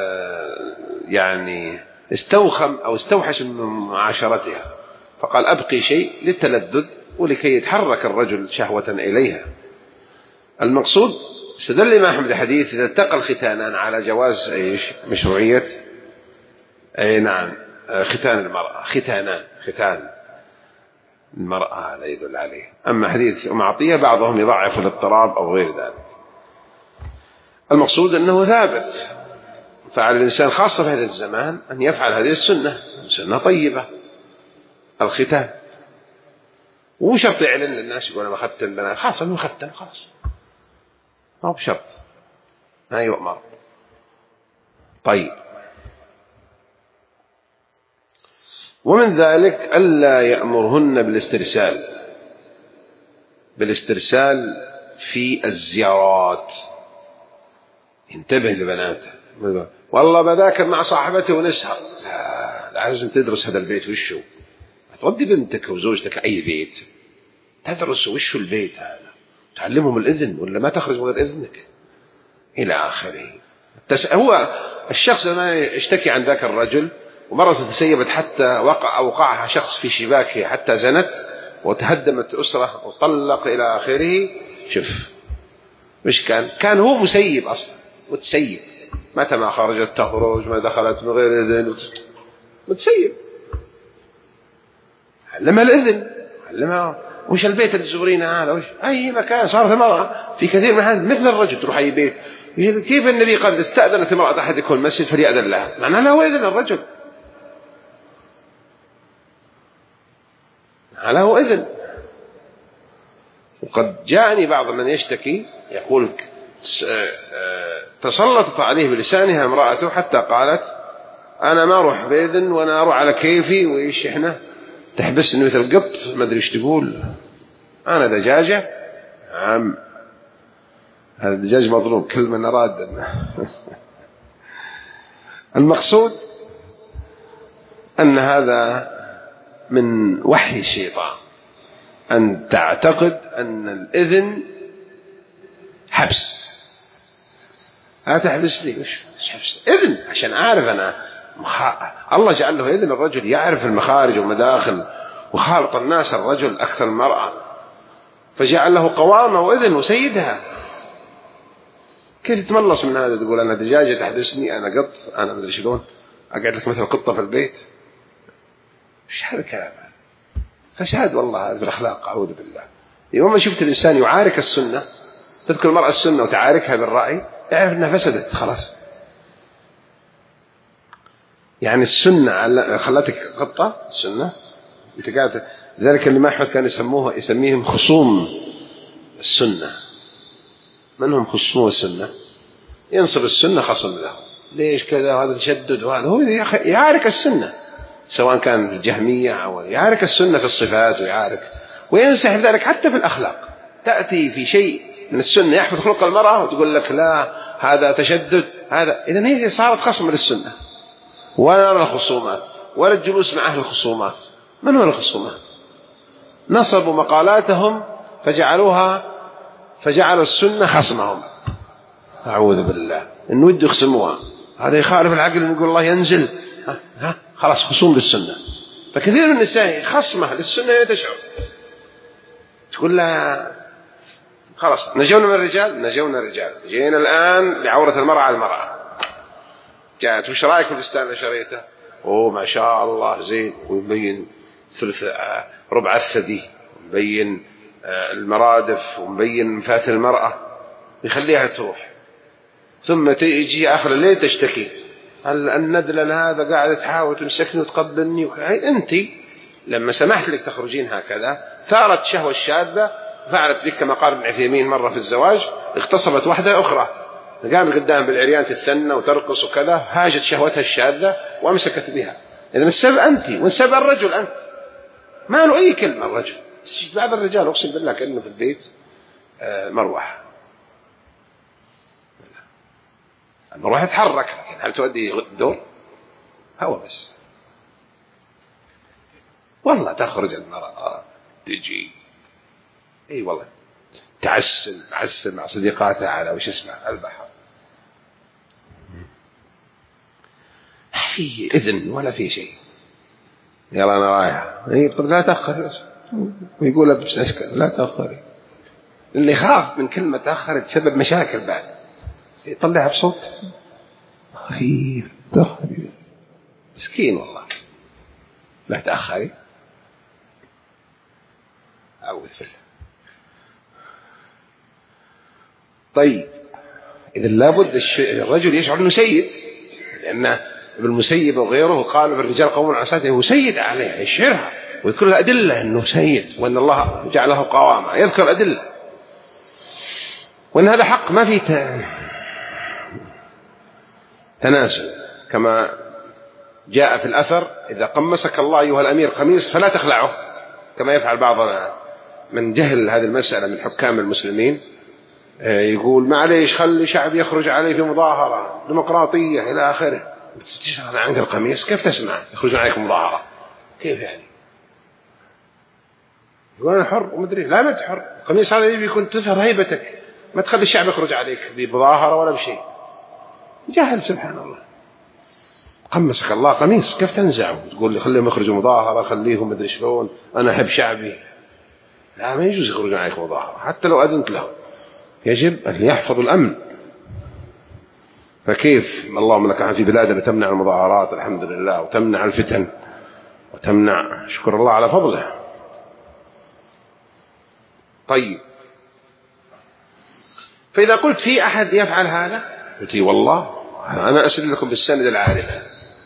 يعني استوخم أو استوحش من معاشرتها، فقال أبقي شيء للتلذذ ولكي يتحرك الرجل شهوة إليها. المقصود استدل الإمام أحمد الحديث إذا التقى الختانان على جواز مشروعية نعم ختان المرأة، ختان المرأة لا يدل عليه. أما حديث أم عطية بعضهم يضعف الاضطراب أو غير ذلك. المقصود أنه ثابت، فعلى الإنسان خاصة في هذا الزمان أن يفعل هذه السنة، سنة طيبة الختان، وشرط يعلن للناس يقول أنا أخذت البنات، خاصة أنه ختم خلاص، ما هو بشرط، ما يؤمر. طيب، ومن ذلك ألا يأمرهن بالاسترسال في الزيارات. ينتبه لبناته، والله بذاكر مع صاحبته ونسهر، لا لازم تدرس هذا البيت وشه، تودي بنتك وزوجتك أي بيت تدرس وشه البيت هذا، تعلمهم الإذن ولا ما تخرج من غير إذنك إلى آخره. هو الشخص ما يشتكي عن ذاك الرجل ومرة تسيبت حتى وقعها شخص في شباكه حتى زنت وتهدمت أسرة وطلق إلى آخره. شوف مش كان هو مسيب أصلا، متسيب، متى ما خرجت تخرج، ما دخلت من غير إذن، متسيب. علمها الإذن، علمها وش البيت اللي تزورينه هذا، وش أي مكان. صارت المرأة في كثير من هذا مثل الرجل تروح أي بيت. كيف النبي قال استأذنت امرأة أحدكم المسجد فليأذن لها، معناه له إذن الرجل، له إذن. وقد جاءني بعض من يشتكي يقول تسلطت عليه بلسانها امرأته حتى قالت أنا ما أروح بإذن وأنا أروح على كيفي، وإيش إحنا تحبسني مثل قط ما أدري إيش تقول، أنا دجاجة. عم هذا الدجاج مظلوم، كل من أراد. المقصود أن هذا من وحي الشيطان، أن تعتقد أن الإذن حبس. تحبس لي وش حبس؟ إذن عشان أعرف أنا الله جعل له إذن الرجل يعرف المخارج والمداخل، وخالط الناس الرجل أكثر المرأة، فجعل له قوامة وإذن وسيدها. كيف تتملص من هذا تقول أنا دجاجة تحبسني، أنا قط، أنا مدري شلون أقعد لك مثل قطة في البيت؟ مش هذا الكلام، فساد والله هذا بالأخلاق، أعوذ بالله. يوم ما شفت الإنسان يعارك السنة، تذكر المرأة السنة وتعاركها بالرأي، اعرف أنها فسدت خلاص. يعني السنة خلتك قطة السنة، أنت قاعد. ذلك اللي ما أحمد كان يسميهم خصوم السنة. من هم خصوم السنة؟ ينصب السنة خصم له، ليش كذا، وهذا تشدد، وهذا هو يعارك السنة، سواء كان الجهمية أو يعارك السنة في الصفات، وينسحب ذلك حتى في الأخلاق. تأتي في شيء من السنة يحفظ خلق المرأة وتقول لك لا هذا تشدد، هذا إذن هي صارت خصم للسنة. ولا نرى الخصومات ولا الجلوس مع أهل الخصومات. من هو الخصومات؟ نصبوا مقالاتهم فجعلوا السنة خصمهم، أعوذ بالله. إن ودوا يخصموها، هذا يخالف العقل، يقول الله ينزل، خلاص خصوم للسنة. فكثير من النساء خصمة للسنة تشعر، تقول لها خلاص نجونا من الرجال، جينا الآن لعورة المرأة على المرأة. جاءت وش رأيك في الفستان اللي شريته؟ ما شاء الله زين، ومبين ثلث ربع الثدي، ومبين المرادف، ومبين مفاتن المرأة، يخليها تروح. ثم تيجي آخر الليل تشتكي، هل الندلة هذا قاعدة تحاول تمسكني وتقبلني. أنت لما سمحت لك تخرجين هكذا ثارت شهوة الشاذة، فعلت بك كما قال ابن عثيمين مرة في الزواج، اغتصبت واحدة أخرى، قامت قدام بالعريان تتثنى وترقص وكذا، هاجت شهوتها الشاذة وأمسكت بها. إذن السبب أنت، والسبب الرجل أنت، ما له أي كلمة الرجل. بعض الرجال أقسم بالله كأنه في البيت مروحة، المروحة تتحرك، لكن هل تؤدي الدور؟ هو بس. والله تخرج المرأة تجي اي والله تعسل مع صديقاتها على وش اسمه البحر، في إذن ولا في شيء، يلا أنا رايح. طب لا تأخر، ويقول بس أسكت لا تأخري، اللي خاف من كلمة تأخر تسبب مشاكل بعد، يطلعها بصوت خفيف تأخري، مسكين والله، لا تأخري أعوذ بالله. طيب إذا لابد الرجل يشعر أنه سيد، لأن ابن المسيب وغيره قالوا في الرجال قوم عساته هو سيد عليها، يشعرها ويذكر لها أدلة أنه سيد وأن الله جعله قواما، يذكر أدلة وأن هذا حق ما فيه تناسل، كما جاء في الأثر إذا قمسك الله أيها الأمير قميص فلا تخلعه، كما يفعل بعضنا من جهل هذه المسألة من حكام المسلمين، يقول معليش خلي شعب يخرج عليه في مظاهرة ديمقراطية إلى آخره، تشغل عنك القميص كيف تسمع يخرجون عليك مظاهرة، كيف يعني؟ يقول أنا حر ومدري، لا ما تحر، القميص هذا يكون تظهر هيبتك، ما تخلي الشعب يخرج عليك بمظاهرة ولا بشيء، جهل سبحان الله. قمسك الله قميص كيف تنزعه تقول لي خليهم يخرجوا مظاهرة خليهم مدري شلون أنا أحب شعبي، لا ما يجوز يخرجون عليك مظاهرة حتى لو أذنت لهم، يجب أن يحفظوا الأمن. فكيف اللهم لك في بلادنا تمنع المظاهرات الحمد لله، وتمنع الفتن وتمنع، شكر الله على فضله. طيب فإذا قلت في أحد يفعل هذا، قلت والله أنا أسأل لكم بالسند العارف،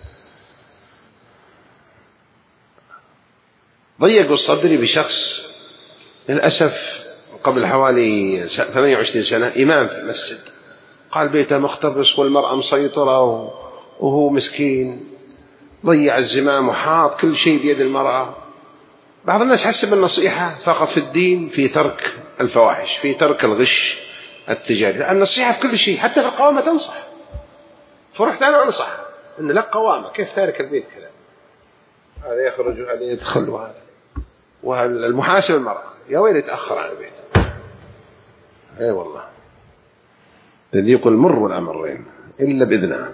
ضيقوا صدري بشخص للأسف قبل حوالي 28 سنة، إمام في مسجد، قال بيته مختبس والمرأة مسيطرة وهو مسكين ضيع الزمام وحاط كل شيء بيد المرأة. بعض الناس حسب النصيحة فقط في الدين، في ترك الفواحش، في ترك الغش التجاري، النصيحة في كل شيء حتى في القوامة تنصح، فرحت أنا أنصح إن لك قوامة كيف تارك البيت كذا، هذا يخرج وهذا يدخل وهذا المحاسب المرأة يا ويل يتأخر عن البيت، اي والله تذيق المر والأمرين إلا بإذنها.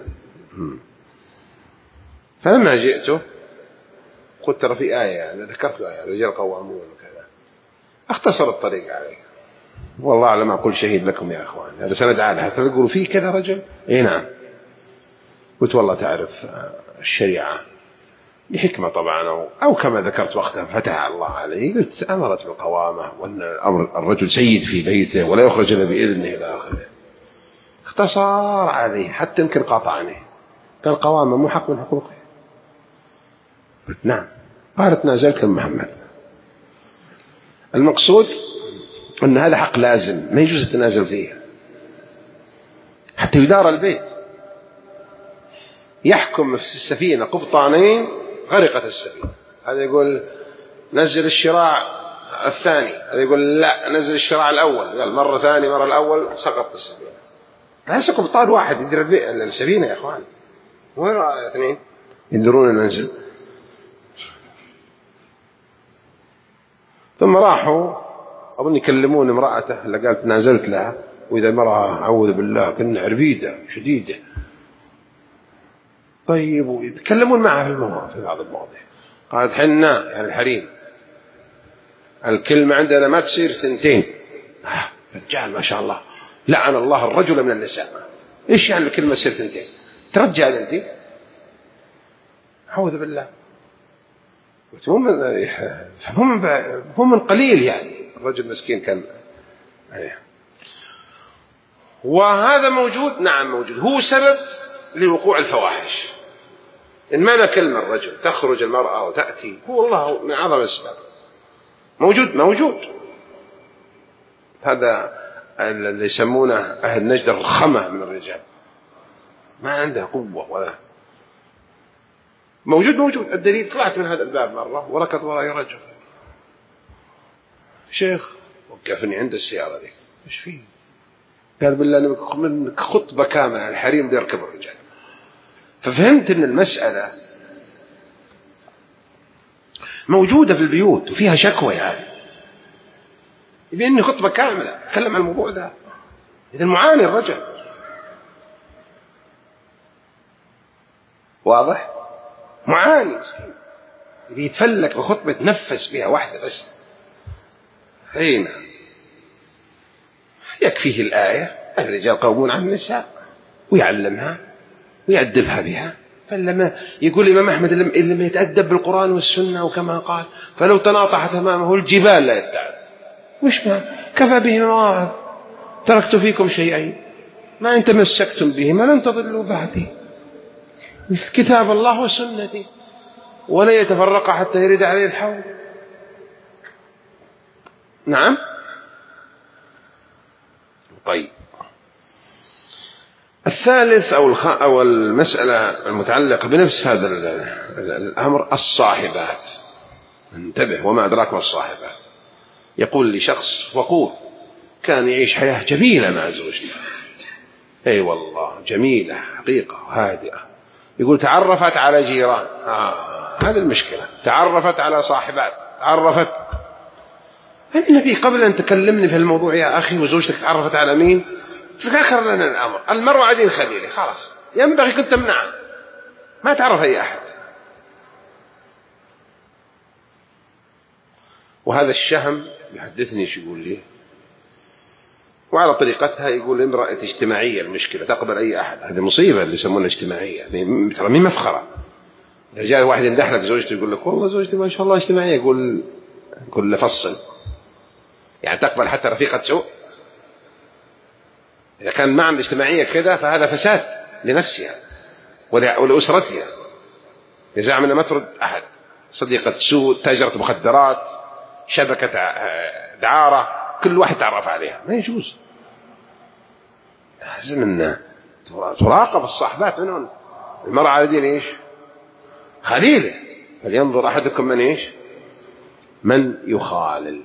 فلما جئته قلت ترى في آية، يعني ذكرت آية الرجال قوامون وكذا، اختصر الطريق عليه، والله أعلم أقول شهيد لكم يا أخوان، هذا سند عالي حتى تقولوا فيه كذا رجل، اي نعم. قلت والله تعرف الشريعة لحكمة طبعا، أو كما ذكرت وقتها فتح الله عليه، قلت أمرت بالقوامة وأن الرجل سيد في بيته ولا يخرج إلا بإذنه إلى آخره، اختصر عليه حتى يمكن قاطعني، قال القوامة مو حق من حقوقه. قلت نعم، قالت نازلت لمحمد. المقصود أن هذا حق لازم ما يجوز التنازل فيه حتى يدار البيت. يحكم في السفينة قبطانين غرقت السفينة، هذا يقول نزل الشراع الثاني، هذا يقول لا نزل الشراع الأول، قال مرة ثانية مرة الأول سقطت السفينة. ليس قبطان واحد يدير السفينة يا أخوان، وين اثنين يديرون المنزل. ثم راحوا أظن يكلمون امرأته اللي قالت نازلت لها، وإذا المرأة أعوذ بالله كنا عربيدة شديدة. طيب ويتكلمون معها في المواضيع، في بعض المواضيع قالت حنا يعني الحريم الكلمة عندنا ما تصير ثنتين. رجال ما شاء الله لعن الله الرجل من النساء، إيش يعني الكلمة تصير ثنتين؟ ترجال أنت أعوذ بالله. هو من قليل يعني، الرجل مسكين كان. وهذا موجود، نعم موجود، هو سبب لوقوع الفواحش. إن ما كلمة الرجل تخرج المرأة وتأتي، هو الله من أعظم الأسباب، موجود. هذا اللي يسمونه أهل نجد الرخمة من الرجال، ما عنده قوة ولا موجود. الدليل طلعت من هذا الباب مرة وركض وراي رجل، شيخ وقفني عند السيارة دي، ايش فيه؟ قال بالله من خطبة كاملة عن الحريم يركب الرجال. ففهمت ان المسألة موجودة في البيوت وفيها شكوى يعني بأني خطبة كاملة أتكلم عن الموضوع ذا. إذا معاني الرجل واضح، معاني مسكين يتفلك بخطبة تنفس بها واحدة بس. هنا يكفيه الآية الرجال قوامون على النساء ويعلمها ويأدبها بها. فلما يقول الإمام أحمد لما يتأدب بالقرآن والسنة وكما قال فلو تناطحت أمامه الجبال لا يبتعد. وش ما كفى به مواعظ تركت فيكم شيئين ما إن تمسكتم بهما لن تضلوا بعدي كتاب الله وسنتي ولا يتفرق حتى يرد عليه الحول. نعم. طيب الثالث أو المسألة المتعلقة بنفس هذا الأمر الصاحبات. انتبه، وما أدراك ما الصاحبات. يقول لي شخص وقور كان يعيش حياة جميلة مع زوجته، أي والله جميلة حقيقة هادئة. يقول تعرفت على جيران، هذه المشكلة، تعرفت على صاحبات، تعرفت. النبي قبل أن تكلمني في الموضوع يا أخي وزوجتك تعرفت على مين تذكر لنا الأمر. المرء عدين خليله، خلاص ينبغي كنت تمنعه، ما تعرف أي أحد. وهذا الشهم يحدثني شو يقول لي، وعلى طريقتها يقول امرأة اجتماعية المشكلة تقبل أي أحد. هذه مصيبة اللي يسمونها اجتماعية، ترى مين مفخرة. رجال واحد يمدح لك زوجته يقول لك والله زوجتي ما شاء الله اجتماعية، يقول له فصل، يعني تقبل حتى رفيقة سوء؟ إذا كان معنى الاجتماعية كذا فهذا فساد لنفسها ولأسرتها. يزعم أنه ما ترد أحد، صديقة سوء، تاجرة مخدرات، شبكة دعارة، كل واحد تعرف عليها، ما يجوز. لازم أن تراقب الصاحبات منهم. المرأة على دين إيش؟ خليله، فلينظر أحدكم من إيش؟ من يخالل.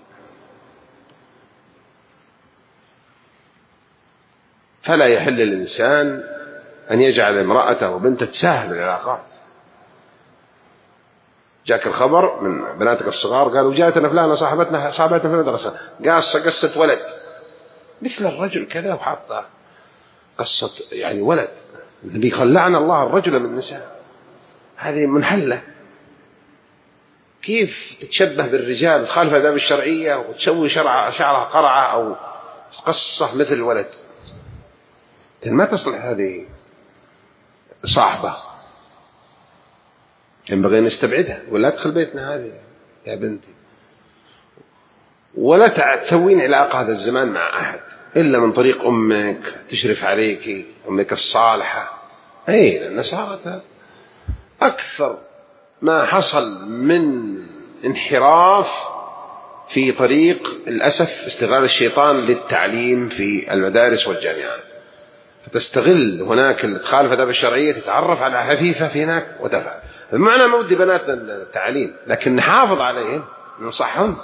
فلا يحل للإنسان أن يجعل امرأته وبنته تساهل العلاقات. جاك الخبر من بناتك الصغار قالوا جاءتنا فلانة صاحبتنا في المدرسة قصة ولد مثل الرجل كذا وحاطة قصة يعني ولد. النبي قال لعن الله الرجل من النساء. هذه منحلة. كيف تتشبه بالرجال خالف الآداب الشرعية وتسوي شعرها قرعة أو قصة مثل ولد؟ ما تصلح هذه صاحبة، ينبغي أن نستبعدها ولا تدخل بيتنا هذه يا بنتي، ولا تسوين علاقة هذا الزمان مع أحد إلا من طريق أمك تشرف عليك، أمك الصالحة. أي لأن صارت أكثر ما حصل من انحراف في طريق الأسف استغلال الشيطان للتعليم في المدارس والجامعات، فتستغل هناك الخالف الآداب الشرعية تتعرف على حفيفة في هناك وتفعل. المعنى ما ودي بناتنا التعليم، لكن نحافظ عليهم، ننصحهم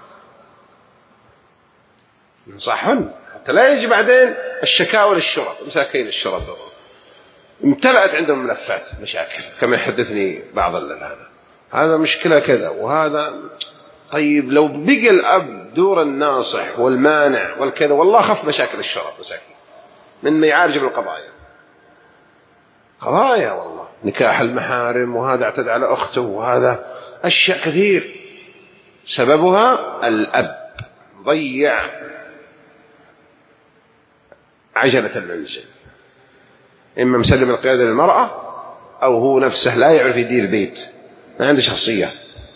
حتى لا يجي بعدين الشكاوى للشرط. مساكين الشرط امتلأت عندهم ملفات مشاكل كما يحدثني بعض هذا مشكلة كذا وهذا. طيب لو بقي الأب دور الناصح والمانع والكذا والله خف مشاكل الشرط مساكين من يعالج بالقضايا. قضايا والله نكاح المحارم وهذا اعتدى على أخته وهذا أشياء كثير سببها الأب ضيع عجلة المنزل، إما مسلم القيادة للمرأة أو هو نفسه لا يعرف يدير البيت، ما عنده شخصية.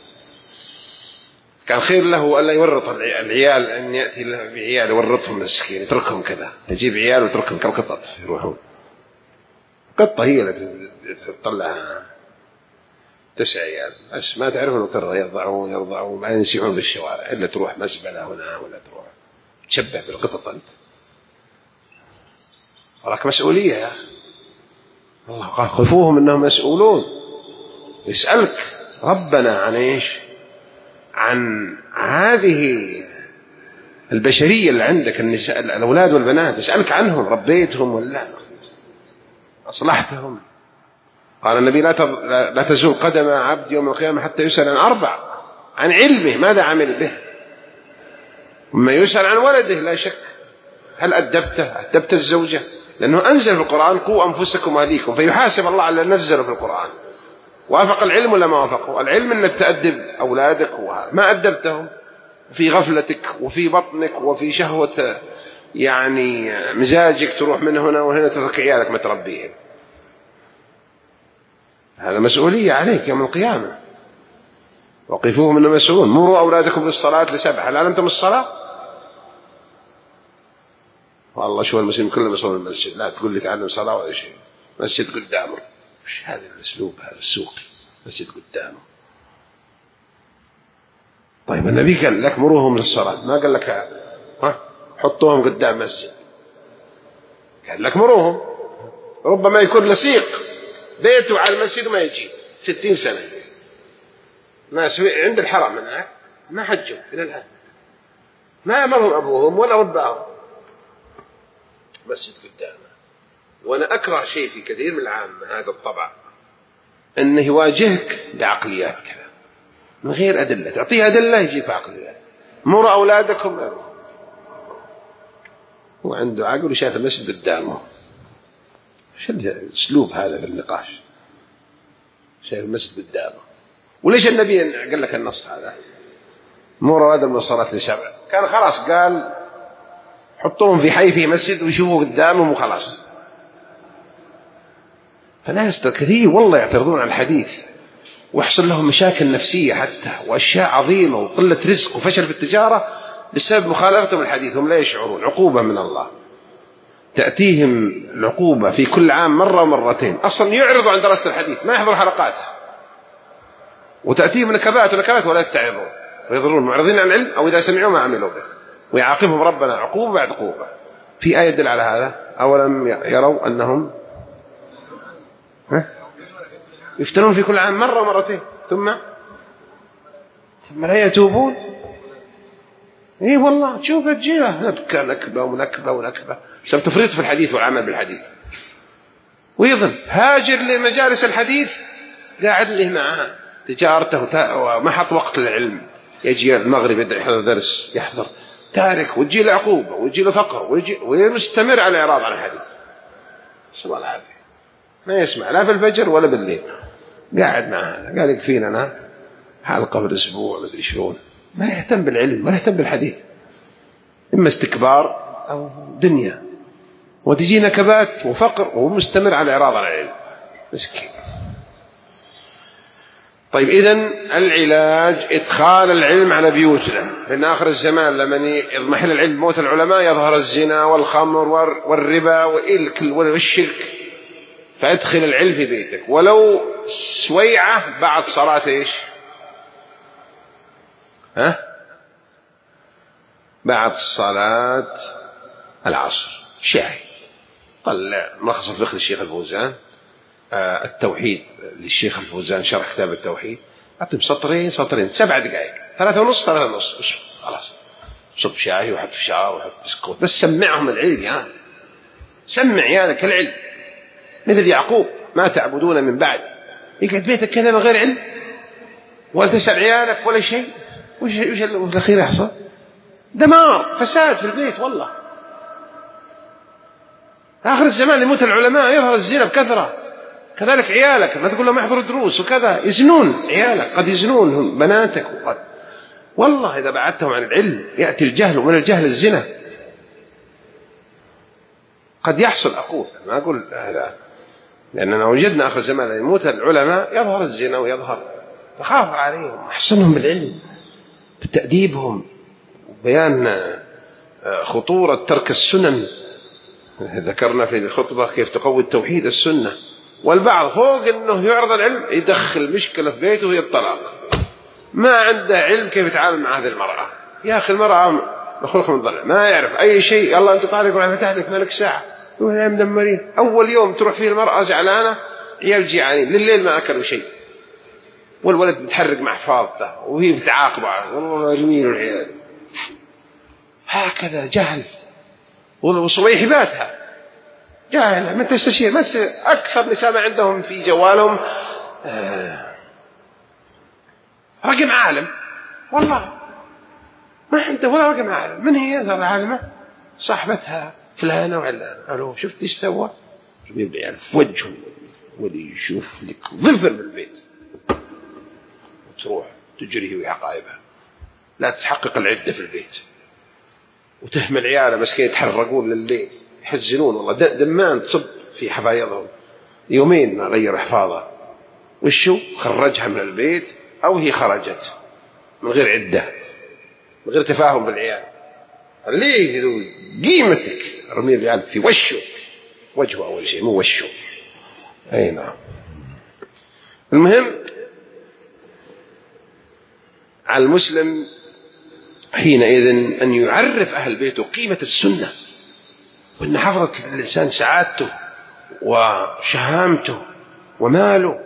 كان خير له ألا يورط العيال، أن يأتي له بعيال يورطهم مسكين يتركهم كذا، تجيب عيال وتركهم كالقطط يروحون. قطة هي اللي تطلع 9 عيال بس ما تعرفون ترى يرضعون ما ينسيحون بالشوارع إلا تروح مزبلة هنا ولا تروح تشبه بالقطط. أنت وراك مسؤولية يا أخي. الله قال خفوهم إنهم مسؤولون. يسألك ربنا عن إيش؟ عن هذه البشرية اللي عندك، النساء الأولاد والبنات، يسألك عنهم ربيتهم ولا أصلحتهم. قال النبي لا تزول قدم عبد يوم القيامة حتى يسأل عن 4: عن علمه ماذا عمل به. وما يسأل عن ولده لا شك، هل أدبت الزوجة؟ لأنه أنزل في القرآن قوا أنفسكم وأهليكم، فيحاسب الله على نزله في القرآن. وافق العلم ولا ما وافقه؟ العلم أنك تأدب أولادك، ما أدبتهم في غفلتك وفي بطنك وفي شهوة يعني مزاجك، تروح من هنا وهنا تترك عيالك ما تربيهم. هذا مسؤولية عليك يوم القيامة. وقفوهم إنهم مسؤولون. مروا أولادكم بالصلاة ل7. هل علمتم الصلاة؟ والله شو المسلمين كلهم يصلون المسجد، لا تقول لي تعلم صلاة ولا شيء، مسجد قدامه. مش هذا الأسلوب، هذا السوق، مسجد قدامه. طيب النبي قال لك مروهم للصلاة، ما قال لك حطوهم قدام مسجد، قال لك مروهم. ربما يكون لصيق بيته على المسجد وما يجي 60 سنة، ناس عند الحرم هناك ما حجوا إلى الآن، ما أمرهم أبوهم ولا رباهم، مسجد قدامه. وأنا أكره شيء في كثير من العامة هذا الطبع، أنه يواجهك بعقليات كذا من غير أدلة، تعطيه أدلة يجيب عقليات. مروا أولادكم، هو عنده عقل وشاف المسجد قدامه. شو الأسلوب هذا في النقاش؟ شايف المسجد قدامه. وليش النبي قال لك النص هذا مروا هذا من الصلاة ل7؟ كان خلاص قال حطوهم في حي في مسجد ويشوفوا قدامهم وخلاص. فناس كثير والله يعترضون على الحديث ويحصل لهم مشاكل نفسية حتى وأشياء عظيمة وقلة رزق وفشل في التجارة بسبب مخالفتهم الحديث، هم لا يشعرون. عقوبة من الله تأتيهم، العقوبة في كل عام مرة ومرتين. أصلا يعرضوا عن دراسة الحديث، ما يحضر حلقات، وتأتيهم نكبات ولا يتعظون ويضرون معرضين عن العلم، أو إذا سمعوا ما عملوا به، ويعاقبهم ربنا عقوبة بعد عقوبة. في آية تدل على هذا: أولم يروا أنهم يفتنون في كل عام مرة ومرتين ثم لا يتوبون. إيه والله تشوف تجيبه نكبة ونكبة سبب تفريط في الحديث والعمل بالحديث. ويظن هاجر لمجالس الحديث قاعد له معها تجارته وما حط وقت للعلم، يجي المغرب يحضر درس يحضر تارك، وتجي له عقوبة ويجي له فقر ويستمر على الإعراض عن الحديث. نسأل الله العافية. ما يسمع لا في الفجر ولا بالليل، قاعد معها قال يكفينا أنا حلقة في الأسبوع مدري شلون. ما يهتم بالعلم ولا يهتم بالحديث، إما استكبار أو دنيا، وتجي نكبات وفقر ومستمر على الإعراض عن العلم، مسكين. طيب إذن العلاج إدخال العلم على بيوتنا، لأن آخر الزمان لما يضمحل العلم موت العلماء يظهر الزنا والخمر والربا والشرك. فأدخل العلم في بيتك ولو سويعة بعد صلاة إيش؟ بعد صلاة العصر شاهي. طلع ملخص الفقه للشيخ الفوزان، التوحيد للشيخ الفوزان، شرح كتاب التوحيد، أعطيهم سطرين 7 دقائق، 3:30 خلاص. صب شاي وحط فشار وحط بسكوت، بس سمعهم العلم. سمع عيالك العلم، مثل يعقوب: ما تعبدون من بعد. يقعد بيتك كذا من غير علم ولا تسأل عيالك ولا شيء، وش الأخير يحصل؟ دمار فساد في البيت. والله آخر الزمان يموت العلماء يظهر الزنا بكثرة. كذلك عيالك ما تقول لهم يحضروا دروس وكذا، يزنون عيالك، قد يزنون بناتك والله إذا بعدتهم عن العلم يأتي الجهل، ومن الجهل الزنا. قد يحصل، أقول ما أقول هذا، لأننا وجدنا آخر الزمان يموت العلماء يظهر الزنا ويظهر. فخاف عليهم، أحسنهم بالعلم، بتأديبهم، وبيان خطورة ترك السنن. ذكرنا في الخطبة كيف تقوي التوحيد السنة. والبعض فوق أنه يعرض العلم يدخل مشكلة في بيته وهي الطلاق، ما عنده علم كيف يتعامل مع هذه المرأة. يا أخي المرأة مخلوق من ضلع، ما يعرف أي شيء. يلا أنت طالق ولا فتح لك مالك ساعة، وهي مدمرين. أول يوم تروح فيه المرأة زعلانة، عيال جيعانين لليل ما أكلوا شيء، والولد بتحرق مع حفاظته وهي بتعاقبه والله يمين العيال. هكذا جهل، وصويحباتها جاهلة، ما تستشير. أكثر نساء ما عندهم في جوالهم رقم عالم، والله ما عنده ولا رقم عالم. من هي ذا العالمة؟ صاحبتها فلانة وعلانة. قالوا شفت ايش سوى؟ جميل العيال في وجهه ولي يشوف لك ظفر بالبيت، وتروح تجري وهي عقائبها لا تحقق العدة في البيت، وتهمل عياله مسكين يتحرقون لليل يحزنون والله، دمان تصب في حفايضهم. يومين ما غير حفاظه، وشو خرجها من البيت أو هي خرجت من غير عدة، من غير تفاهم بالعيال. ليه قيمتك رمي العيال في وجهه أول شيء، مو وشه. أي نعم. المهم على المسلم حينئذ أن يعرف أهل بيته قيمة السنة، وأن حفظت الإنسان سعادته وشهامته وماله،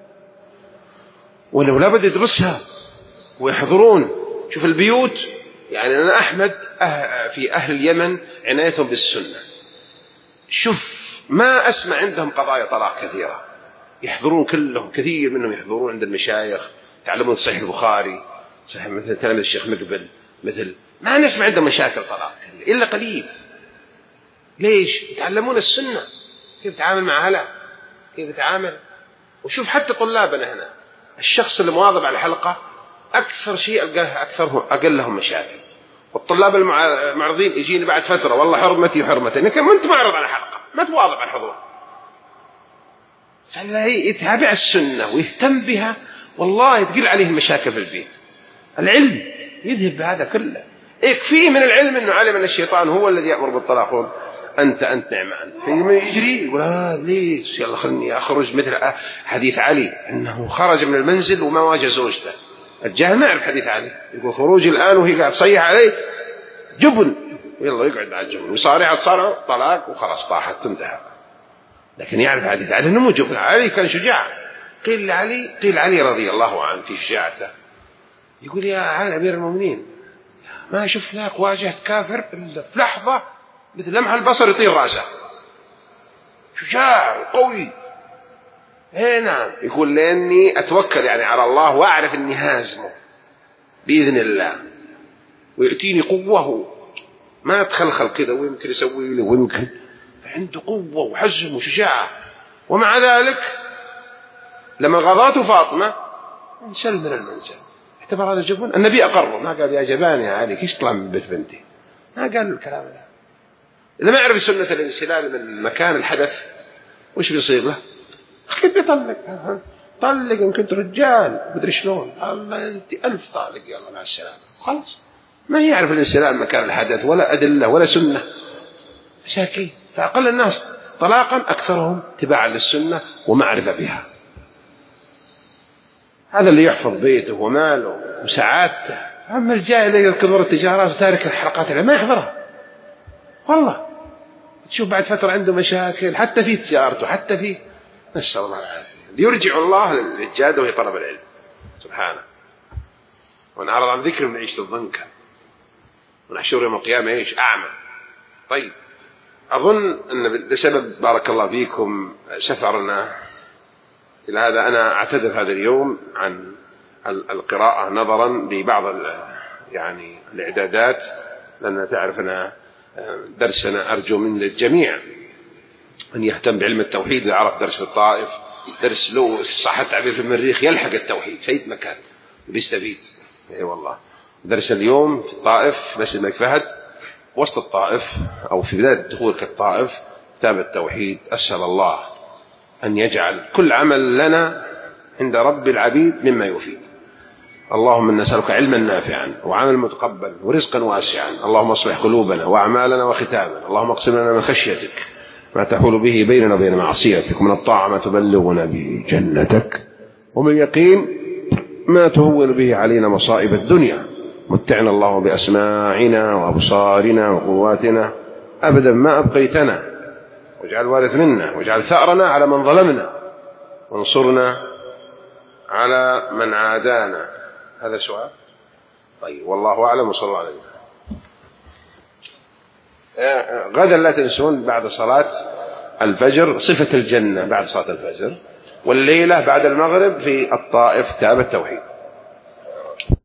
ولو لابد يدرسها ويحضرون. شوف البيوت، يعني أنا أحمد في أهل اليمن عنايتهم بالسنة. شوف ما أسمع عندهم قضايا طلاق كثيرة، يحضرون كلهم، كثير منهم يحضرون عند المشايخ، يتعلمون صحيح البخاري، صحيح مثل تلاميذ الشيخ مقبل، مثل ما نسمع عندهم مشاكل طلاق إلا قليل. ليش؟ يتعلمون السنة، كيف تعامل مع أهله، كيف يتعامل. وشوف حتى طلابنا هنا، الشخص اللي مواظب على الحلقة أكثر شيء ألقاه أقل لهم مشاكل. والطلاب المعرضين يجيني بعد فترة والله حرمتي وحرمتي، إنك ما أنت معرض على حلقة، ما تواظب على الحضور. فلا يتابع السنة ويهتم بها، والله تقل عليه المشاكل في البيت. العلم يذهب بهذا كله. يكفيه من العلم أنه علم أن الشيطان هو الذي يأمر بالطلاق، أنت نعم أنت. فيما يجري يقول ليش يلا خلني أخرج، مثل حديث علي أنه خرج من المنزل وما واجه زوجته. الجاهل ما يعرف حديث علي، يقول خروج الآن وهي قاعد تصيح عليه جبن، يلا يقعد مع الجبن وصارعة طلاق وخلاص طاحت تنتهى. لكن يعرف حديث علي أنه مو جبن، علي كان شجاع. قيل علي رضي الله عنه في شجاعته، يقول يا علي أمير المؤمنين ما شفناك واجهت كافر إلا في لحظة مثل لمح البصر يطير رأسه، شجاع وقوي. نعم. يقول لأني أتوكل يعني على الله وأعرف أني هازمه بإذن الله، ويأتيني قوة ما تخلخل كذا، ويمكن يسوي له ويمكن، عنده قوة وحزم وشجاعة. ومع ذلك لما غضاته فاطمة انسل من المنزل، اعتبر هذا جبن. النبي أقره، ما قال يا جبان يا علي كيش طلع من بيت بنتي، ما قال الكلام ده. إذا ما يعرف سنة الانسلال من مكان الحدث وش بيصير له؟ أكيد بيطلق. طلق إن كنت رجال بدري شلون، الله أنت 1000 طالق يلا مع السلامة خلاص. ما يعرف الانسلال مكان الحدث ولا أدلة ولا سنة، مساكين. فأقل الناس طلاقا أكثرهم تباعا للسنة ومعرفة بها. هذا اللي يحفظ بيته وماله وسعادته. أما الجاهل يذكر التجارات وتارك الحلقات ما يحضرها، والله تشوف بعد فترة عنده مشاكل حتى في تجارته، حتى في، نسأل الله العافية. يرجع الله للجادة وهي طلب العلم سبحانه. ونعرض عن ذكر من عيشة الضنكة، ونحشر يوم القيامة إيش أعمى. طيب أظن أن بسبب بارك الله فيكم سفرنا إلى هذا أنا أعتذر هذا اليوم عن القراءة نظرا لبعض يعني الإعدادات، لأن تعرفنا درسنا أرجو من الجميع أن يهتم بعلم التوحيد. إذا عرف درس في الطائف، درس له صح التعبير في المريخ، يلحق التوحيد في أي مكان بيستفيد. أي والله درس اليوم في الطائف مسجد الملك فهد وسط الطائف، أو في بداية دخولك الطائف، كتاب التوحيد. أسأل الله أن يجعل كل عمل لنا عند رب العبيد مما يفيد. اللهم نسألك علما نافعا وعملا متقبلا ورزقا واسعا. اللهم اصلح قلوبنا وأعمالنا وختامنا. اللهم اقسم لنا من خشيتك ما تحول به بيننا وبين معصيتك، ومن الطاعة ما تبلغنا به جنتك، ومن يقين ما تهون به علينا مصائب الدنيا. متعنا الله بأسماعنا وأبصارنا وقواتنا أبدا ما أبقيتنا، واجعل وارث منا، واجعل ثأرنا على من ظلمنا، وانصرنا على من عادانا. هذا سؤال. طيب والله أعلم، وصلى الله عليه وسلم. غدا لا تنسون بعد صلاة الفجر صفة الجنة بعد صلاة الفجر، والليلة بعد المغرب في الطائف كتاب التوحيد.